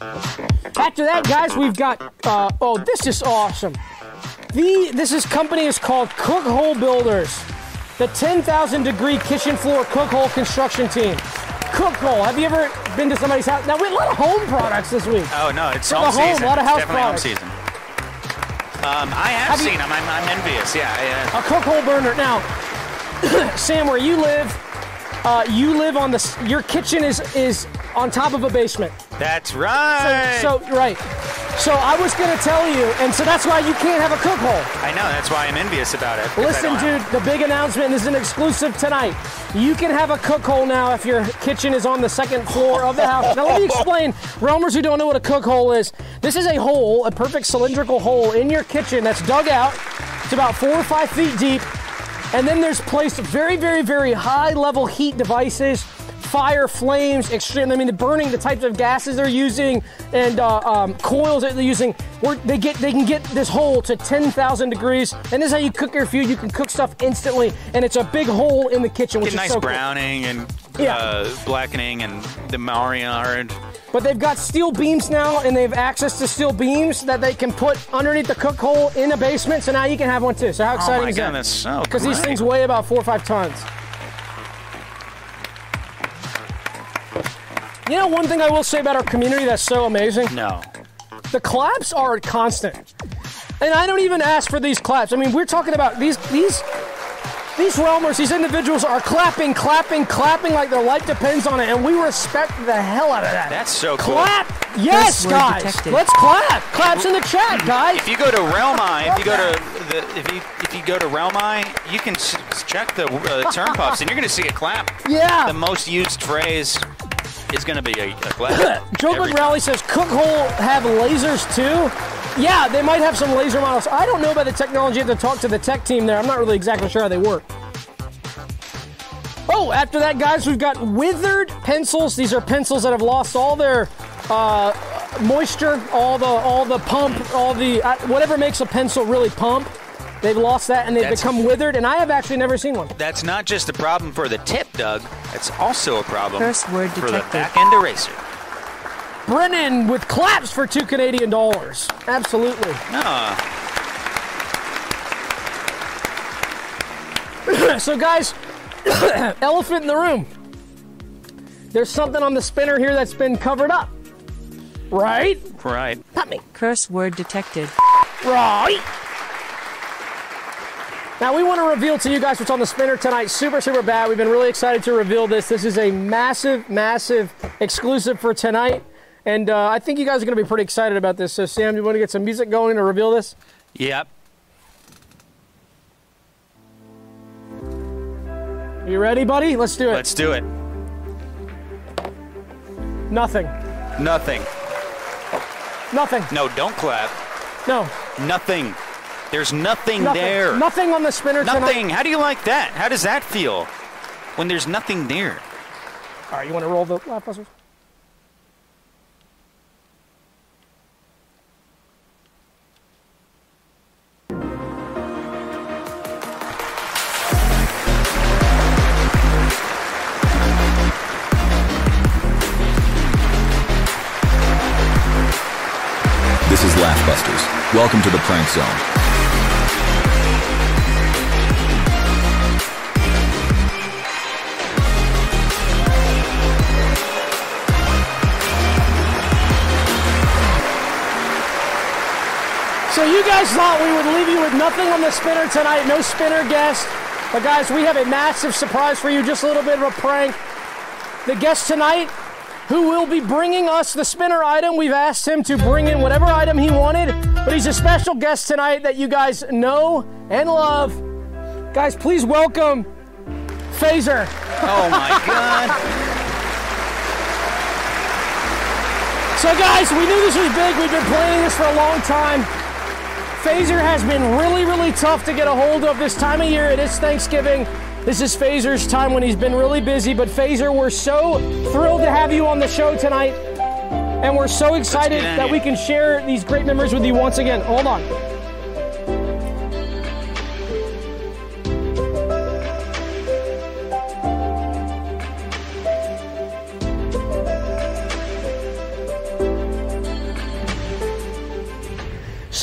After that, guys, we've got, oh, this is awesome. This company is called Cook Hole Builders. The 10,000-degree kitchen floor Cook Hole construction team. Cook Hole. Have you ever been to somebody's house? Now, we had a lot of home products this week. Oh, no, it's A home season. lot of house Definitely products. home season. I have seen them. I'm envious. Yeah. A Cook Hole burner. Now, Sam, where you live on your kitchen is on top of a basement. That's right. Right. So I was going to tell you, and so that's why you can't have a cook hole. I know. That's why I'm envious about it. Listen, dude, the big announcement, this is an exclusive tonight. You can have a cook hole now if your kitchen is on the second floor of the house. Now, let me explain. Realmers who don't know what a cook hole is, this is a hole, a perfect cylindrical hole in your kitchen that's dug out. It's about 4 or 5 feet deep. And then there's placed very, very, very high-level heat devices, fire, flames, the burning, the types of gases they're using, and coils that they're using. They can get this hole to 10,000 degrees, and this is how you cook your food. You can cook stuff instantly, and it's a big hole in the kitchen, which is nice so browning and blackening and the marinade. But they've got steel beams now, and they have access to steel beams that they can put underneath the cook hole in a basement. So now you can have one too. So how exciting is that? Oh my God, that's so great. Because these things weigh about 4 or 5 tons. You know, one thing I will say about our community that's so amazing? No. The claps are constant. And I don't even ask for these claps. I mean, we're talking about these realmers, these individuals are clapping like their life depends on it, and we respect the hell out of that. That's so cool. Clap! Yes, First word guys! detected. Let's clap! Claps in the chat, guys! If you go to Realmi, if you go to Realmi, you can check the term puffs, and you're going to see a clap. Yeah! The most used phrase is going to be a clap. Joe Rally says, Cook Hole have lasers too? Yeah, they might have some laser models. I don't know about the technology. I have to talk to the tech team there. I'm not really exactly sure how they work. Oh, after that, guys, we've got withered pencils. These are pencils that have lost all their moisture, all the pump, whatever makes a pencil really pump. They've lost that, and they've become withered, and I have actually never seen one. That's not just a problem for the tip, Doug. It's also a problem First word for detected. the back-end eraser. Brennan with claps for $2 Canadian. Absolutely. So, guys, elephant in the room. There's something on the spinner here that's been covered up. Right? Right. Not me. Curse word detected. Right. Now, we want to reveal to you guys what's on the spinner tonight. Super, super bad. We've been really excited to reveal this. This is a massive, massive exclusive for tonight. And I think you guys are going to be pretty excited about this. So, Sam, you want to get some music going to reveal this? Yep. You ready, buddy? Let's do it. Let's do it. Nothing. Nothing. Nothing. No, don't clap. No. Nothing. There's nothing there. Nothing on the spinner tonight. Nothing. How do you like that? How does that feel when there's nothing there? All right, you want to roll the laugh busters? This is Laughbusters. Welcome to the Prank Zone. So you guys thought we would leave you with nothing on the spinner tonight, no spinner guest. But guys, we have a massive surprise for you, just a little bit of a prank. The guest tonight, who will be bringing us the spinner item. We've asked him to bring in whatever item he wanted, but he's a special guest tonight that you guys know and love. Guys, please welcome Phaser. Oh my God. So guys, we knew this was big. We've been planning this for a long time. Phaser has been really, really tough to get a hold of this time of year. It is Thanksgiving. This is Phaser's time when he's been really busy, but Phaser, we're so thrilled to have you on the show tonight, and we're so excited that we can share these great memories with you once again. Hold on.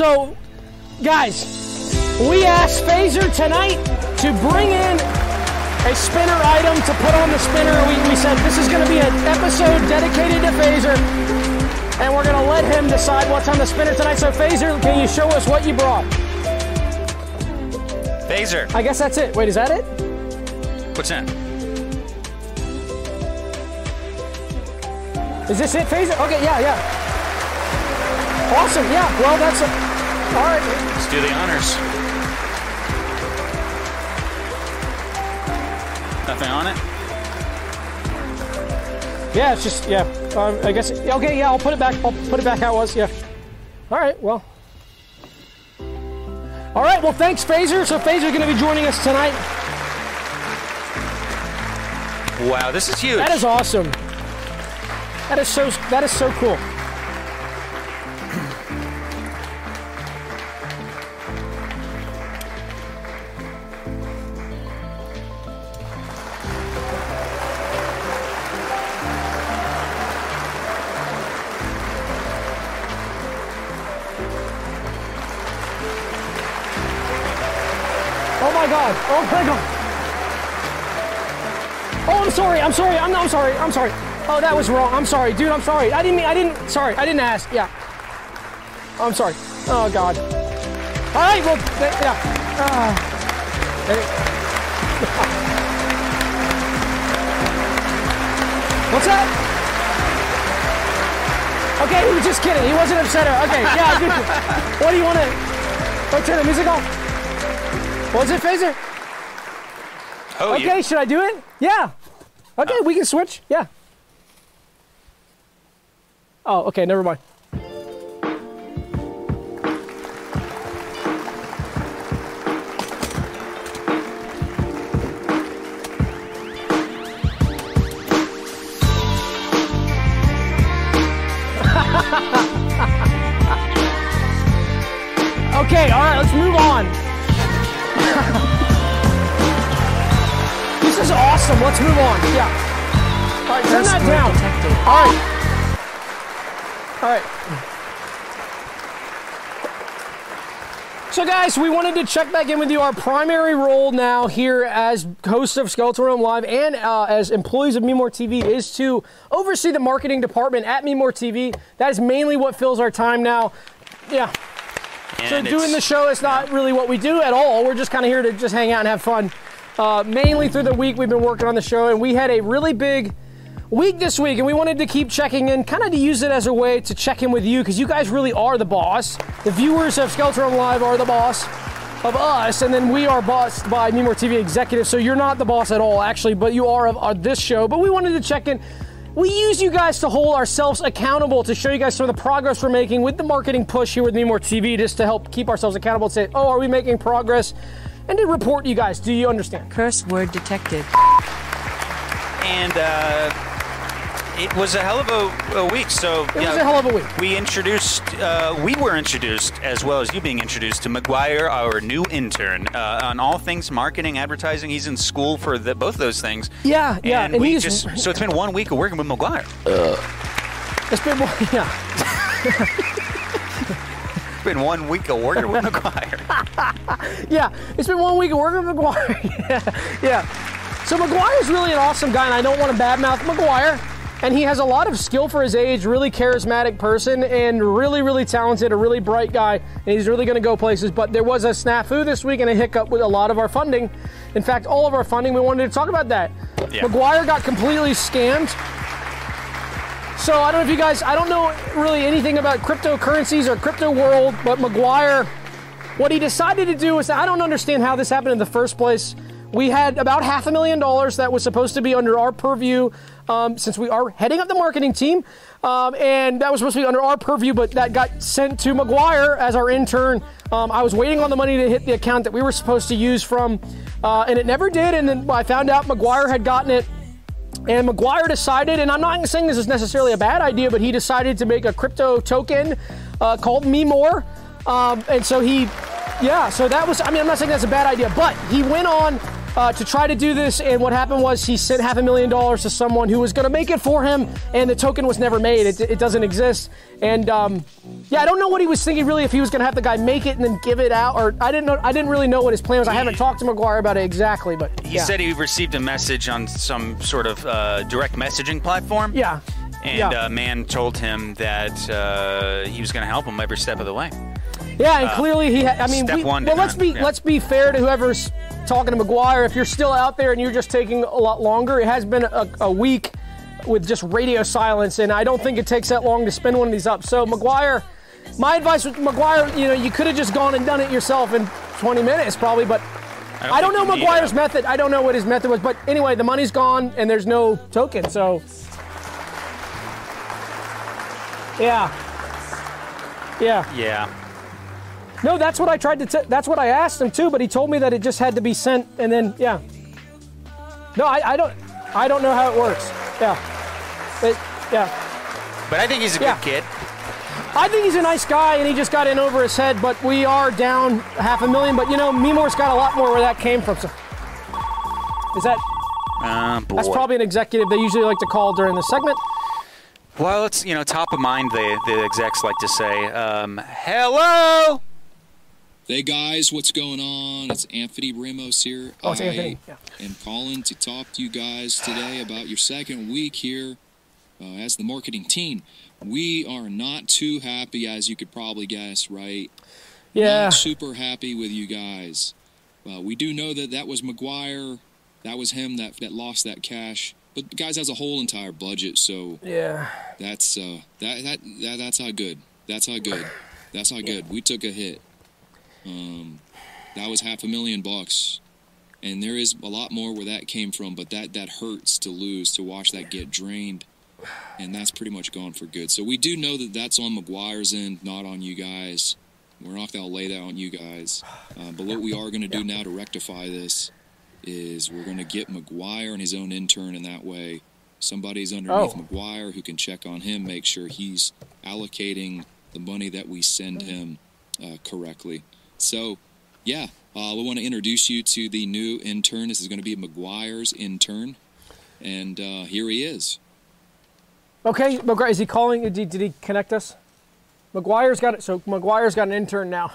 So, guys, we asked Phaser tonight to bring in a spinner item to put on the spinner. We said this is going to be an episode dedicated to Phaser, and we're going to let him decide what's on the spinner tonight. So, Phaser, can you show us what you brought? Phaser. I guess that's it. Wait, is that it? What's that? Is this it, Phaser? Okay, yeah. Awesome, yeah. Well, that's all right. Let's do the honors. Nothing on it? Yeah, it's just, yeah. I guess, okay, yeah, I'll put it back. I'll put it back how it was, yeah. All right, well. All right, well, thanks, Phaser. So Phaser's going to be joining us tonight. Wow, this is huge. That is awesome. That is so cool. Oh my God. Oh my God. Oh, I'm sorry. I'm sorry. Oh, that was wrong. I'm sorry, dude. I'm sorry. I didn't ask. Yeah. Oh, I'm sorry. Oh, God. All right, well, yeah. What's that? Okay, he was just kidding. He wasn't upset. Okay, yeah, dude. What do you want to... Oh, turn the music off. What was it, Phaser? Oh, okay, should I do it? Yeah. Okay, we can switch. Yeah. Oh, okay, never mind. Okay, all right, let's move on. This is awesome. Let's move on. Yeah. All right, turn that down. All right. All right. So, guys, we wanted to check back in with you. Our primary role now here as hosts of Skeleton Realm Live and as employees of MeMore TV is to oversee the marketing department at MeMore TV. That is mainly what fills our time now. Yeah. And so doing the show is not really what we do at all. We're just kind of here to just hang out and have fun. Mainly through the week we've been working on the show, and we had a really big week this week, and we wanted to keep checking in, kind of to use it as a way to check in with you, because you guys really are the boss. The viewers of Skeleton Realm Live are the boss of us, and then we are bossed by MeMore TV executives, so you're not the boss at all, actually, but you are of this show. But we wanted to check in. We use you guys to hold ourselves accountable, to show you guys some of the progress we're making with the marketing push here with MeMore TV, just to help keep ourselves accountable and say, oh, are we making progress? And to report you guys. Do you understand? Curse word detected. And it was a hell of a week. So it was a hell of a week. We were introduced, as well as you being introduced, to McGuire, our new intern, on all things marketing, advertising. He's in school for both of those things. Yeah. And so it's been 1 week of working with McGuire. It's been yeah. It's been 1 week of working with McGuire. Yeah, it's been 1 week of working with McGuire. yeah. So McGuire's really an awesome guy, and I don't want to badmouth McGuire. And he has a lot of skill for his age, really charismatic person, and really, really talented, a really bright guy, and he's really going to go places. But there was a snafu this week and a hiccup with a lot of our funding. In fact, all of our funding, we wanted to talk about that. Yeah. McGuire got completely scammed. So I don't know if you guys, I don't know really anything about cryptocurrencies or crypto world, but McGuire, what he decided to do is, I don't understand how this happened in the first place. We had about $500,000 that was supposed to be under our purview, since we are heading up the marketing team, and that was supposed to be under our purview, but that got sent to McGuire as our intern. I was waiting on the money to hit the account that we were supposed to use from, and it never did, and then I found out McGuire had gotten it. And McGuire decided, and I'm not saying this is necessarily a bad idea, but he decided to make a crypto token called MeMore. And so so that was, I mean, I'm not saying that's a bad idea, but he went on to try to do this, and what happened was he sent $500,000 to someone who was going to make it for him, and the token was never made. It doesn't exist. And yeah, I don't know what he was thinking really, if he was going to have the guy make it and then give it out, or I didn't really know what his plan was. I haven't talked to McGuire about it exactly, but he said he received a message on some sort of direct messaging platform. Yeah. And a man told him that he was going to help him every step of the way. Yeah, and clearly he. Let's be fair to whoever's talking to McGuire. If you're still out there and you're just taking a lot longer, it has been a week with just radio silence, and I don't think it takes that long to spin one of these up. So McGuire, my advice with McGuire, you could have just gone and done it yourself in 20 minutes probably, but I don't know McGuire's method. I don't know what his method was, but anyway, the money's gone and there's no token, so. Yeah. No, that's what I tried to. That's what I asked him too, but he told me that it just had to be sent, and then No, I don't know how it works. Yeah. But I think he's a good kid. I think he's a nice guy, and he just got in over his head. But we are down $500,000. But Meemor's got a lot more where that came from. So is that? Boy. That's probably an executive they usually like to call during the segment. Well, it's top of mind. The execs like to say, "Hello." Hey guys, what's going on? It's Anthony Ramos here. Oh, it's Anthony. Yeah. I'm calling to talk to you guys today about your second week here as the marketing team. We are not too happy, as you could probably guess, right? Yeah. Not super happy with you guys. We do know that was McGuire. That was him that lost that cash. But the guys has a whole entire budget, so yeah. That's that's how good. That's how good. That's how good. We took a hit. That was $500,000, and there is a lot more where that came from, but that hurts to lose, to watch that get drained, and that's pretty much gone for good. So we do know that that's on McGuire's end, not on you guys. We're not going to lay that on you guys. But what we are going to do now to rectify this is we're going to get McGuire and his own intern, and that way somebody's underneath McGuire who can check on him, make sure he's allocating the money that we send him correctly. So, yeah, we want to introduce you to the new intern. This is going to be McGuire's intern, and here he is. Okay, McGuire, is he calling? Did he connect us? McGuire's got it. So McGuire's got an intern now.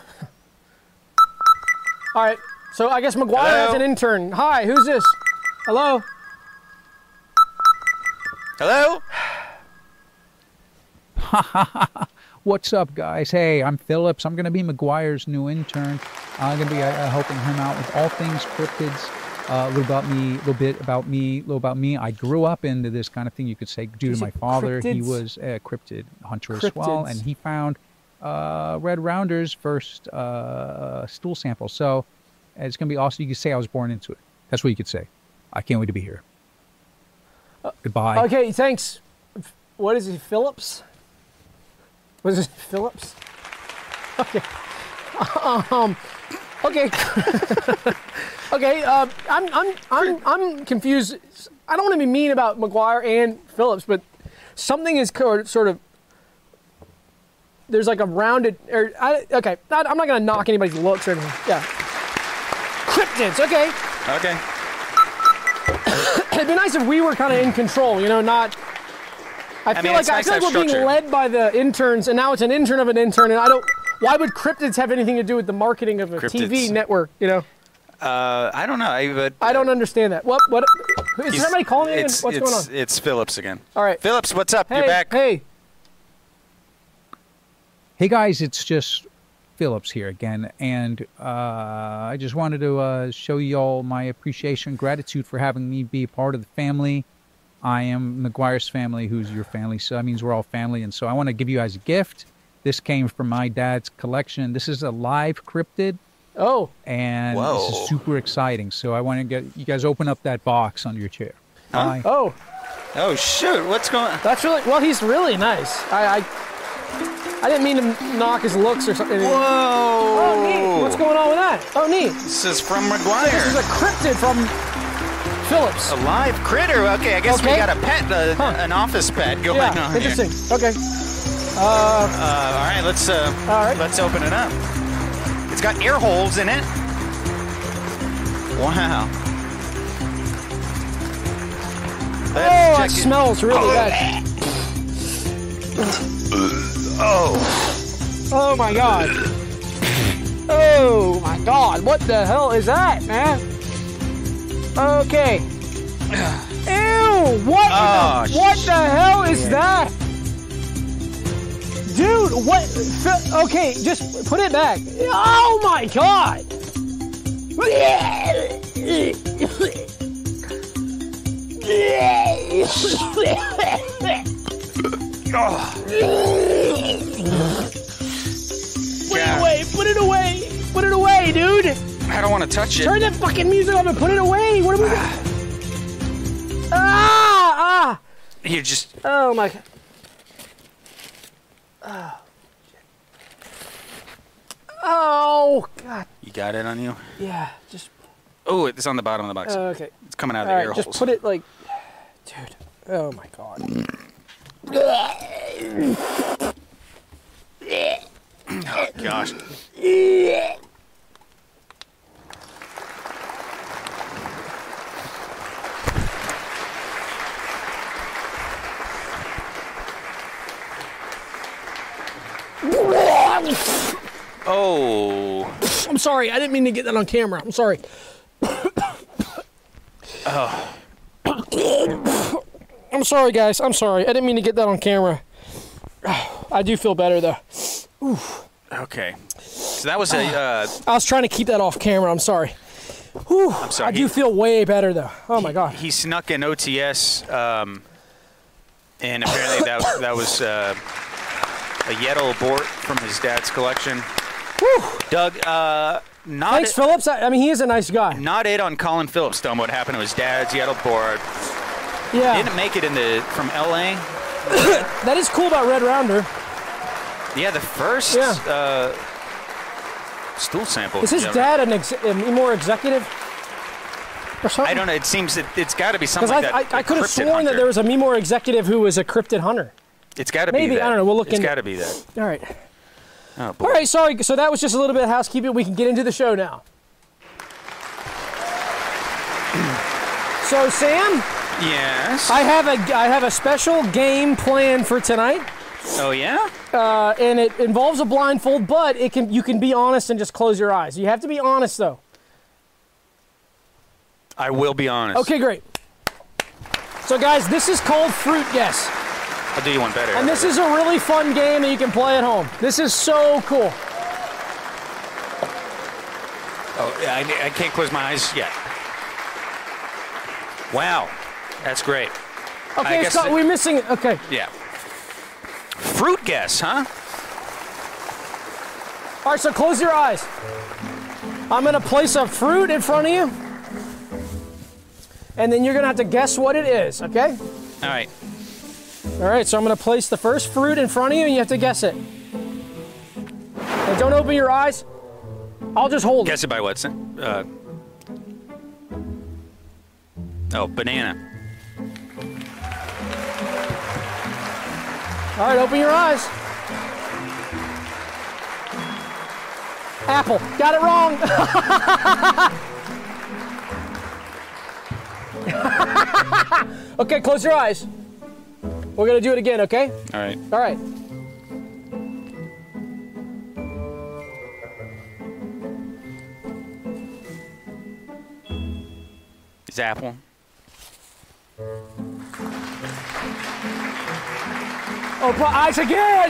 All right. So I guess McGuire has an intern. Hi, who's this? Hello? Hello? What's up, guys? Hey, I'm Phillips. I'm going to be McGuire's new intern. I'm going to be helping him out with all things cryptids. A little bit about me. I grew up into this kind of thing, you could say, due to my father. He was a cryptid hunter as well, and he found Red Rounder's first stool sample. So it's going to be awesome. You could say I was born into it. That's what you could say. I can't wait to be here. Goodbye. Okay, thanks. What is he, Phillips? Was it Phillips? Okay. Okay. Okay. I'm confused. I don't want to be mean about McGuire and Phillips, but something is sort of. There's like a rounded. Okay. I'm not gonna knock anybody's looks or anything. Yeah. Cryptids. Okay. Okay. It'd be nice if we were kind of in control. Not. I feel like we're being led by the interns, and now it's an intern of an intern, and I don't. Why would cryptids have anything to do with the marketing of a TV network? I don't know. I don't understand that. What? Is somebody calling me? What's going on? It's Phillips again. All right. Phillips, what's up? Hey, you're back. Hey. Hey guys, it's just Phillips here again, and I just wanted to show you all my appreciation, gratitude for having me be a part of the family. I am McGuire's family, who's your family, so that means we're all family, and so I want to give you guys a gift. This came from my dad's collection. This is a live cryptid. Oh. And this is super exciting, so I want to get you guys open up that box under your chair. Huh? Oh. Oh, shoot. What's going on? That's really, well, he's really nice. I didn't mean to knock his looks or something. Whoa. Oh, neat. What's going on with that? Oh, neat. This is from McGuire. This is a cryptid from Phillips. A live critter. Okay, I guess we got a pet, an office pet going on interesting. here. Okay. All right, let's open it up. It's got air holes in it. Wow. Let's it check smells really bad. Oh my god. Oh my god. What the hell is that, man? Okay. Ew! What the hell is that? Dude, what? Okay, just put it back. Oh my god! Put it away! Put it away, dude! I don't want to touch it. Turn that fucking music off and put it away! What are we doing? You just... Oh my god. Oh god. You got it on you? Yeah, just... Oh, it's on the bottom of the box. Okay. It's coming out of All the right, air just holes. put it like... Dude. Oh my god. Oh, gosh. Oh. I'm sorry. I didn't mean to get that on camera. I'm sorry. I'm sorry, guys. I'm sorry. I didn't mean to get that on camera. I do feel better, though. Okay. So that was a... I was trying to keep that off camera. I'm sorry. Whew. I'm sorry. I do feel way better, though. Oh, my God. He snuck in OTS, and apparently that was a Yetl abort from his dad's collection. Whew. Doug, Thanks, Phillips. I mean, he is a nice guy. Not it on Colin Phillips, Dumb, what happened to his dad's Yetl board. Yeah. Didn't make it from L.A. That is cool about Red Rounder. Yeah, the first stool sample. Is his dad a more executive or something? I don't know. It seems it's got to be something Because like that. I could have sworn that there was a Memore executive who was a cryptid hunter. It's got to be Maybe. that. I don't know. We'll look It's into got to be that. All right. Oh, boy. All right, sorry. So that was just a little bit of housekeeping. We can get into the show now. So, Sam? Yes. I have a special game planned for tonight. Oh, yeah? And it involves a blindfold, but you can be honest and just close your eyes. You have to be honest, though. I will be honest. Okay, great. So, guys, this is called Fruit Guess. I'll do you one better. And this is a really fun game that you can play at home. This is so cool. Oh, yeah, I can't close my eyes yet. Wow. That's great. Okay, Scott, we're missing it. Okay. Yeah. Fruit guess, huh? All right, so close your eyes. I'm going to place a fruit in front of you. And then you're going to have to guess what it is, okay? All right. All right, so I'm going to place the first fruit in front of you, and you have to guess it. And don't open your eyes. I'll just hold Guess it by what? Banana. All right, open your eyes. Apple. Got it wrong. Okay, close your eyes. We're going to do it again, okay? All right. All right. It's apple. Open eyes again.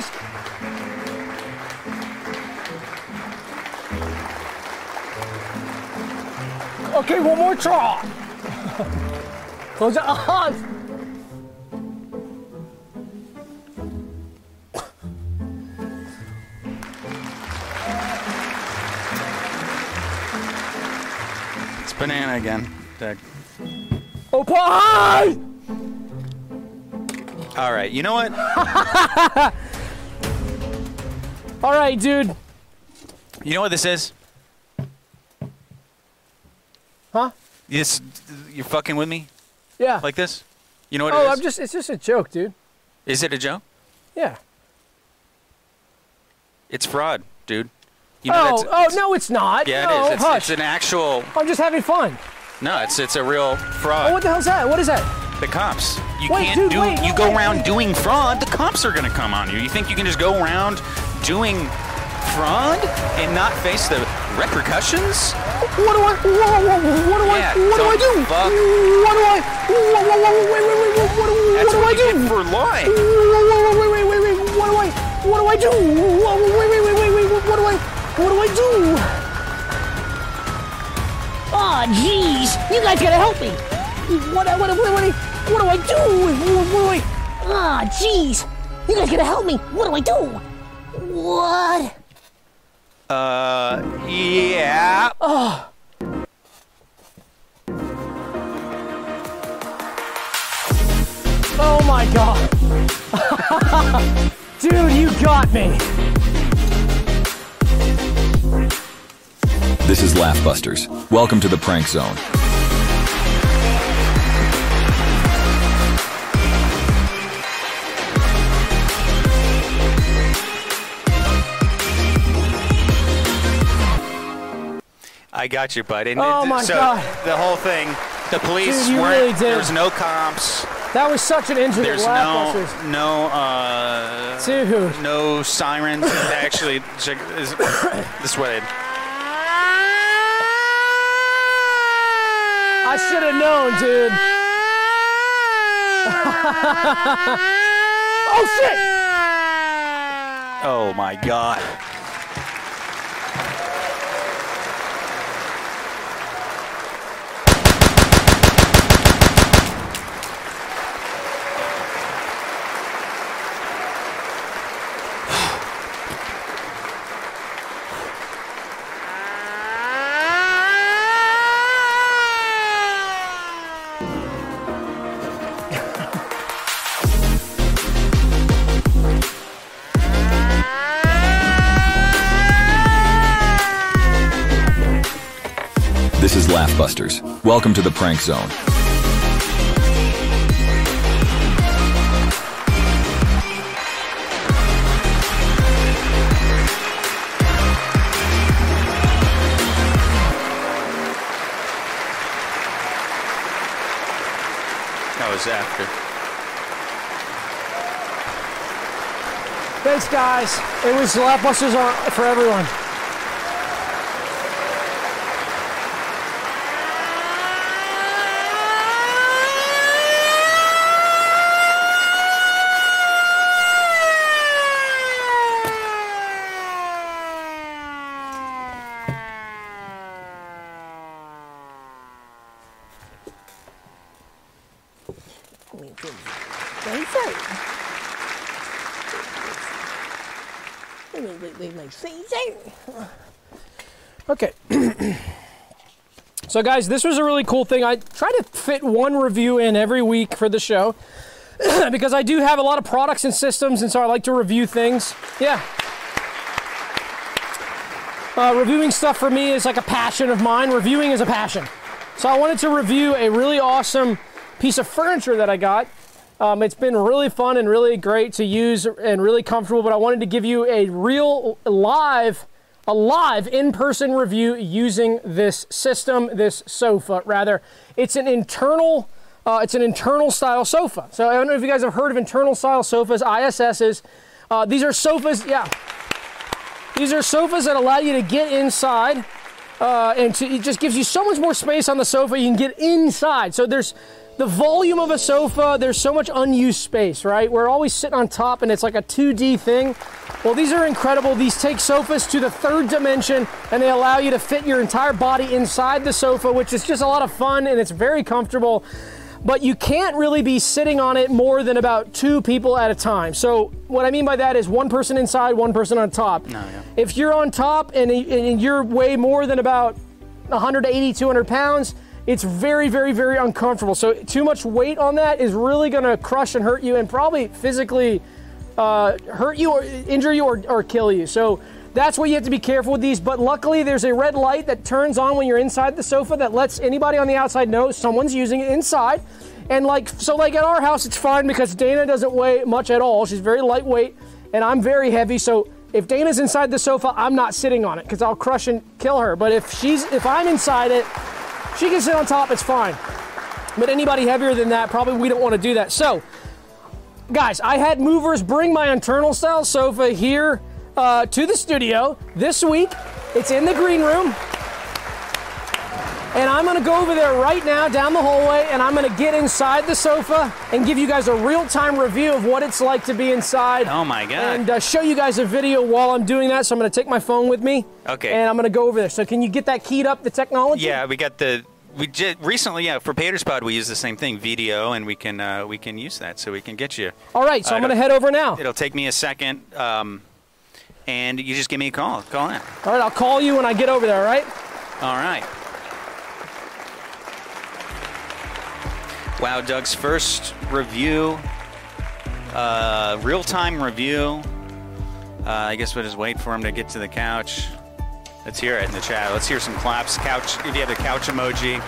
Okay, one more try. Close your eyes. It's banana again, Doug. Open eyes. All right. You know what? All right, dude. You know what this is? Huh? You're fucking with me Yeah. like this? You know what Oh, it is? it's just a joke, dude. Is it a joke? Yeah. It's fraud, dude. You know No, it's not. Yeah, no, it is. Hush. It's an actual. I'm just having fun. No, it's a real fraud. Oh, what the hell's that? What is that? The cops. You Wait, can't dude, you go around doing fraud, the cops are gonna come on you. You think you can just go around doing fraud and not face the repercussions? What do I do? What do I do? What do I do? For lying. What do I do? What do I do? Aw, jeez, you guys gotta help me. What do I do? Ah, jeez, you guys gotta help me. What do I do? What? Yeah. Oh my god. Dude, you got me. This is Laughbusters. Welcome to the prank zone. I got you, bud. And Oh my God. The whole thing, the police Dude, you weren't, really did. there was no cops. That was such an intricate There's Laughbusters. no Dude. no sirens. Actually, check this way. I should have known, dude. Oh shit! Oh my God. This is Laughbusters. Welcome to the prank zone. That was after. Thanks, guys. It was Laughbusters for everyone. Okay. So guys, this was a really cool thing. I try to fit one review in every week for the show because I do have a lot of products and systems, and so I like to review things. Yeah. Reviewing stuff for me is like a passion of mine. Reviewing is a passion. So I wanted to review a really awesome piece of furniture that I got. It's been really fun and really great to use and really comfortable, but I wanted to give you a real live in-person review using this system, this sofa rather. It's an internal style sofa. So I don't know if you guys have heard of internal style sofas, ISSs. These are sofas, yeah. These are sofas that allow you to get inside it just gives you so much more space on the sofa. You can get inside. So there's the volume of a sofa, there's so much unused space, right? We're always sitting on top and it's like a 2D thing. Well, these are incredible. These take sofas to the third dimension and they allow you to fit your entire body inside the sofa, which is just a lot of fun and it's very comfortable. But you can't really be sitting on it more than about 2 people at a time. So what I mean by that is 1 person inside, 1 person on top. No, yeah. If you're on top and you're way more than about 180, 200 pounds, it's very, very, very uncomfortable. So too much weight on that is really gonna crush and hurt you and probably physically hurt you or injure you or kill you. So that's why you have to be careful with these. But luckily there's a red light that turns on when you're inside the sofa that lets anybody on the outside know someone's using it inside. And like at our house, it's fine because Dana doesn't weigh much at all. She's very lightweight and I'm very heavy. So if Dana's inside the sofa, I'm not sitting on it because I'll crush and kill her. But if I'm inside it, she can sit on top, it's fine. But anybody heavier than that, probably we don't want to do that. So, guys, I had movers bring my internal cell sofa here to the studio this week. It's in the green room. And I'm going to go over there right now down the hallway, and I'm going to get inside the sofa and give you guys a real-time review of what it's like to be inside. Oh, my God. And show you guys a video while I'm doing that. So I'm going to take my phone with me. Okay. And I'm going to go over there. So can you get that keyed up, the technology? Yeah, we got the... We just recently, for PaterSpot, we use the same thing, video, and we can use that, so we can get you. All right, so I'm going to head over now. It'll take me a second, and you just give me a call. Call in. All right, I'll call you when I get over there, all right? All right. Wow, Doug's first review, real-time review. I guess we'll just wait for him to get to the couch. Let's hear it in the chat. Let's hear some claps. Couch, if you have the couch emoji.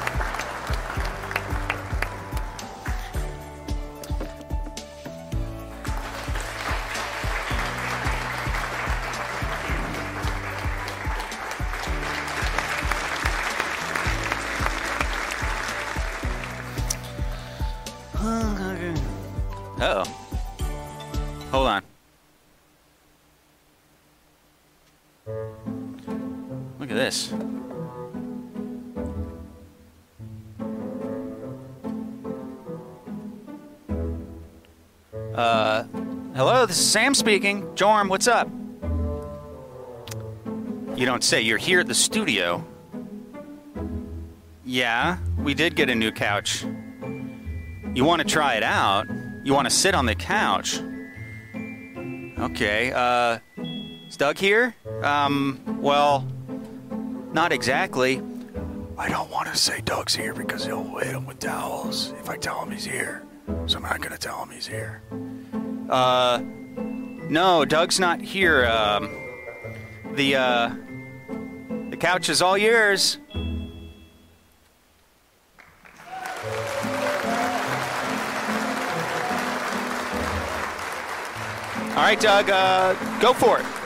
Uh-oh. Hold on. Look at this. Hello, this is Sam speaking. Jorm, what's up? You don't say. You're here at the studio. Yeah, we did get a new couch. You want to try it out? You want to sit on the couch? Okay, is Doug here? Well, not exactly. I don't want to say Doug's here because he'll hit him with towels if I tell him he's here. So I'm not going to tell him he's here. No, Doug's not here. The couch is all yours. All right, Doug, go for it.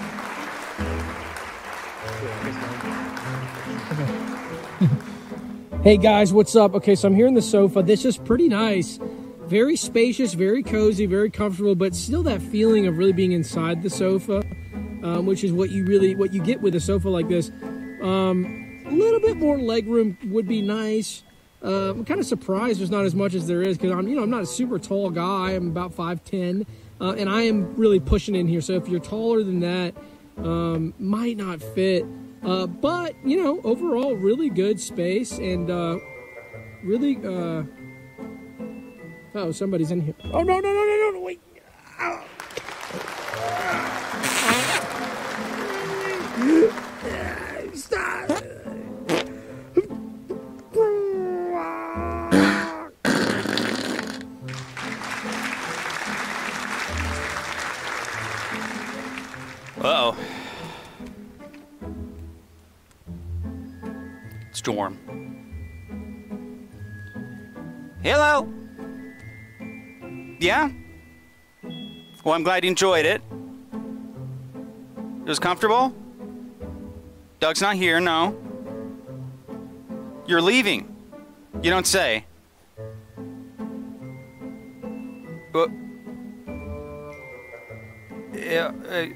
Hey guys, what's up? Okay, so I'm here in the sofa. This is pretty nice. Very spacious, very cozy, very comfortable, but still that feeling of really being inside the sofa, which is what you get with a sofa like this. A little bit more legroom would be nice. I'm kind of surprised there's not as much as there is because I'm not a super tall guy. I'm about 5'10", and I am really pushing in here. So if you're taller than that, might not fit. But, overall, really good space and really, oh, somebody's in here. Oh, no, wait. Ow. Stop. Uh-oh. Storm. Hello? Yeah? Well, I'm glad you enjoyed it. It was comfortable? Doug's not here, no. You're leaving. You don't say. But... Yeah,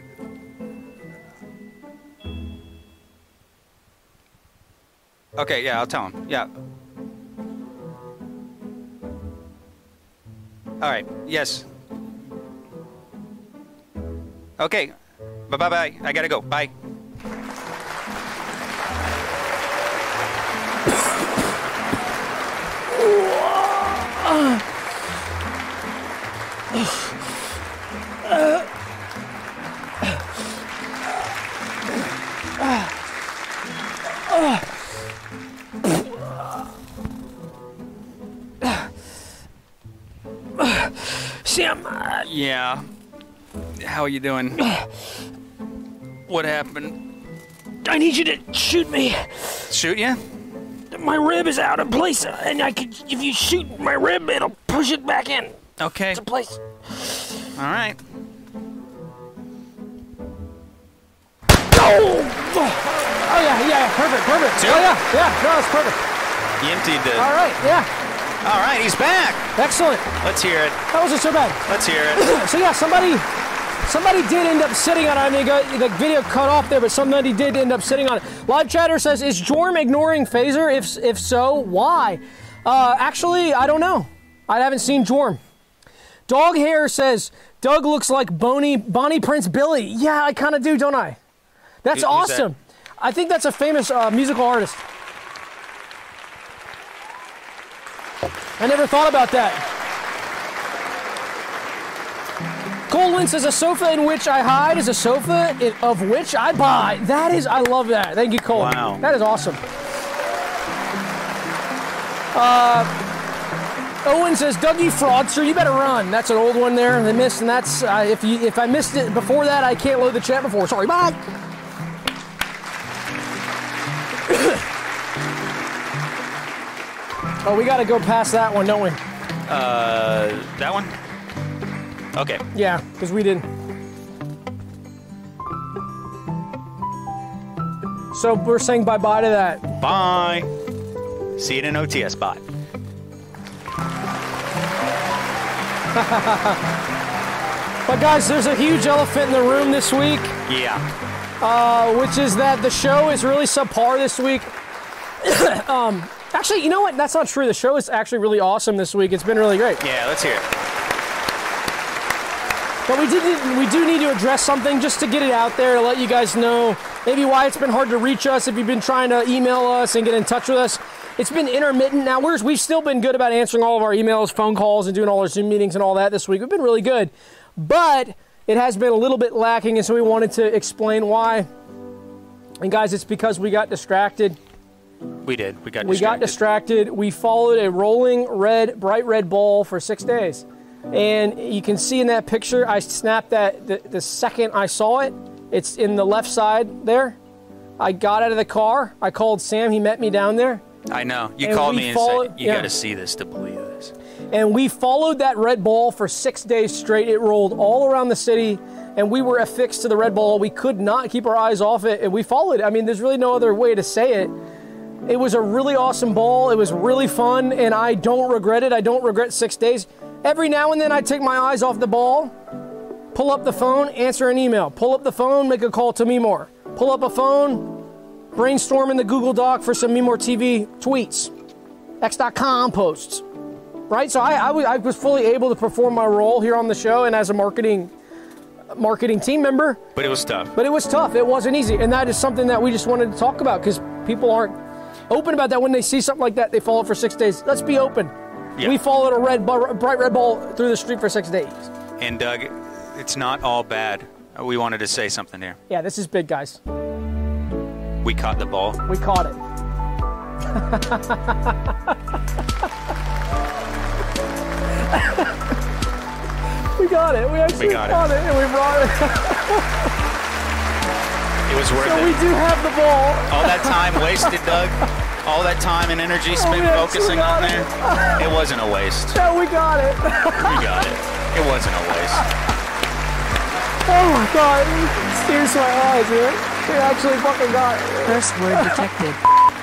okay, yeah, I'll tell him. Yeah. All right, yes. Okay. Bye-bye. I gotta go. Bye. Sam. Yeah. How are you doing? What happened? I need you to shoot me. Shoot you? My rib is out of place, and if you shoot my rib, it'll push it back in. Okay. To place. All right. Oh yeah, perfect. Two? Oh yeah, no, that's perfect. You emptied the... All right, yeah. All right, he's back. Excellent. Let's hear it. That wasn't so bad. Let's hear it. So yeah, somebody did end up sitting on it. I mean, the video cut off there, but somebody did end up sitting on it. Live chatter says, is Jorm ignoring Phaser? If so, why? Actually, I don't know. I haven't seen Jorm. Dog Hair says, Doug looks like Bonnie Prince Billy. Yeah, I kind of do, don't I? That's awesome. That? I think that's a famous musical artist. I never thought about that. Colin says, a sofa in which I hide is a sofa of which I buy. That is, I love that. Thank you, Cole. Wow. That is awesome. Owen says, Dougie fraudster, you better run. That's an old one there. They missed, and that's, if I missed it before that, I can't load the chat before. Sorry, bye. Oh, we got to go past that one, don't we? That one? Okay. Yeah, because we didn't. So we're saying bye-bye to that. Bye. See you in an OTS bot. But guys, there's a huge elephant in the room this week. Yeah. Which is that the show is really subpar this week. Actually, you know what? That's not true. The show is actually really awesome this week. It's been really great. Yeah, let's hear it. But we do need to address something just to get it out there to let you guys know maybe why it's been hard to reach us if you've been trying to email us and get in touch with us. It's been intermittent. Now, we've still been good about answering all of our emails, phone calls, and doing all our Zoom meetings and all that this week. We've been really good. But it has been a little bit lacking, and so we wanted to explain why. And guys, it's because we got distracted. We did. We got distracted. We followed a rolling bright red ball for 6 days. And you can see in that picture, I snapped that the second I saw it. It's in the left side there. I got out of the car. I called Sam. He met me down there. I know. You called me and said, you got to see this to believe this. And we followed that red ball for 6 days straight. It rolled all around the city, and we were affixed to the red ball. We could not keep our eyes off it, and we followed it. I mean, there's really no other way to say it. It was a really awesome ball. It was really fun, and I don't regret it. I don't regret 6 days. Every now and then I take my eyes off the ball, pull up the phone, answer an email. Pull up the phone, make a call to MeMore. Pull up a phone, brainstorm in the Google Doc for some MeMore TV tweets, X.com posts. Right? So I was fully able to perform my role here on the show and as a marketing team member. But it was tough. But it was tough. It wasn't easy. And that is something that we just wanted to talk about because people aren't open about that. When they see something like that, they follow it for 6 days. Let's be open. Yeah. We followed a bright red ball through the street for 6 days. And Doug, it's not all bad. We wanted to say something here. Yeah, this is big, guys. We caught the ball. We caught it. We got it. We actually caught it, and we brought it. It was worth it. So we do have the ball. All that time wasted, Doug. All that time and energy spent focusing on there. It wasn't a waste. No, we got it. We got it. It wasn't a waste. Oh my God. Tears to my eyes, man. We actually fucking got it. Curse word detected.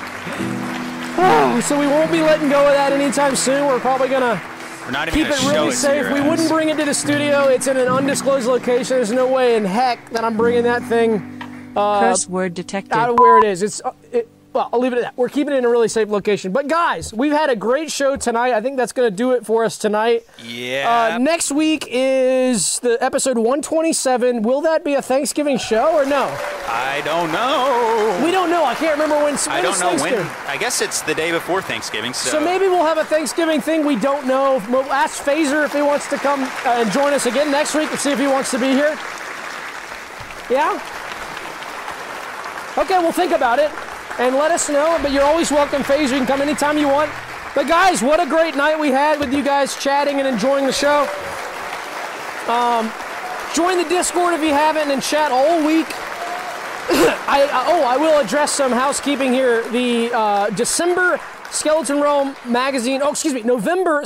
So we won't be letting go of that anytime soon. We're probably going to keep it really safe. We wouldn't bring it to the studio. It's in an undisclosed location. There's no way in heck that I'm bringing that thing curse word detected out of where it is. Well, I'll leave it at that. We're keeping it in a really safe location. But guys, we've had a great show tonight. I think that's going to do it for us tonight. Yeah. Next week is the episode 127. Will that be a Thanksgiving show or no? I don't know. We don't know. I can't remember when. I don't know when. I guess it's the day before Thanksgiving. So maybe we'll have a Thanksgiving thing. We don't know. We'll ask Phaser if he wants to come and join us again next week and see if he wants to be here. Yeah? Okay, we'll think about it. And let us know, but you're always welcome, Phaser. You can come anytime you want. But guys, what a great night we had with you guys chatting and enjoying the show. Join the Discord if you haven't and chat all week. I will address some housekeeping here. The December Skeleton Realm magazine. November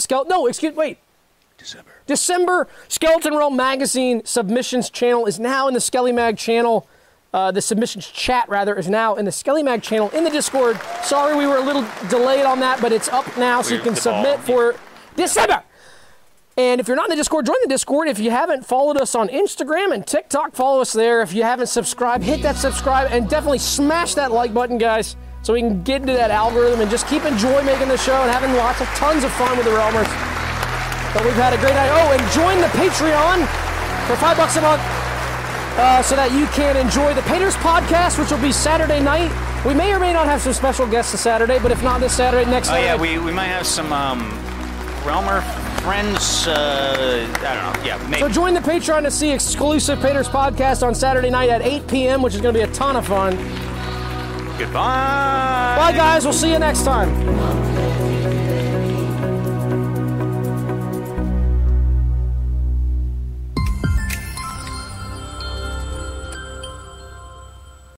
December Skeleton Realm magazine submissions channel is now in the Skelly Mag channel. The submissions chat, rather, is now in the Skelly Mag channel in the Discord. Sorry we were a little delayed on that, but it's up now, so you can submit for December. And if you're not in the Discord, join the Discord. If you haven't followed us on Instagram and TikTok, follow us there. If you haven't subscribed, hit that subscribe and definitely smash that like button, guys, so we can get into that algorithm and just keep enjoying making the show and having tons of fun with the Realmers. But we've had a great night. Oh, and join the Patreon for $5 a month so that you can enjoy the Painters podcast, which will be Saturday night. We may or may not have some special guests this Saturday, but if not this Saturday, next Saturday. Oh, yeah, we might have some Realmer friends, I don't know, yeah, maybe. So join the Patreon to see exclusive Painters podcast on Saturday night at 8 p.m., which is going to be a ton of fun. Goodbye. Bye, guys. We'll see you next time.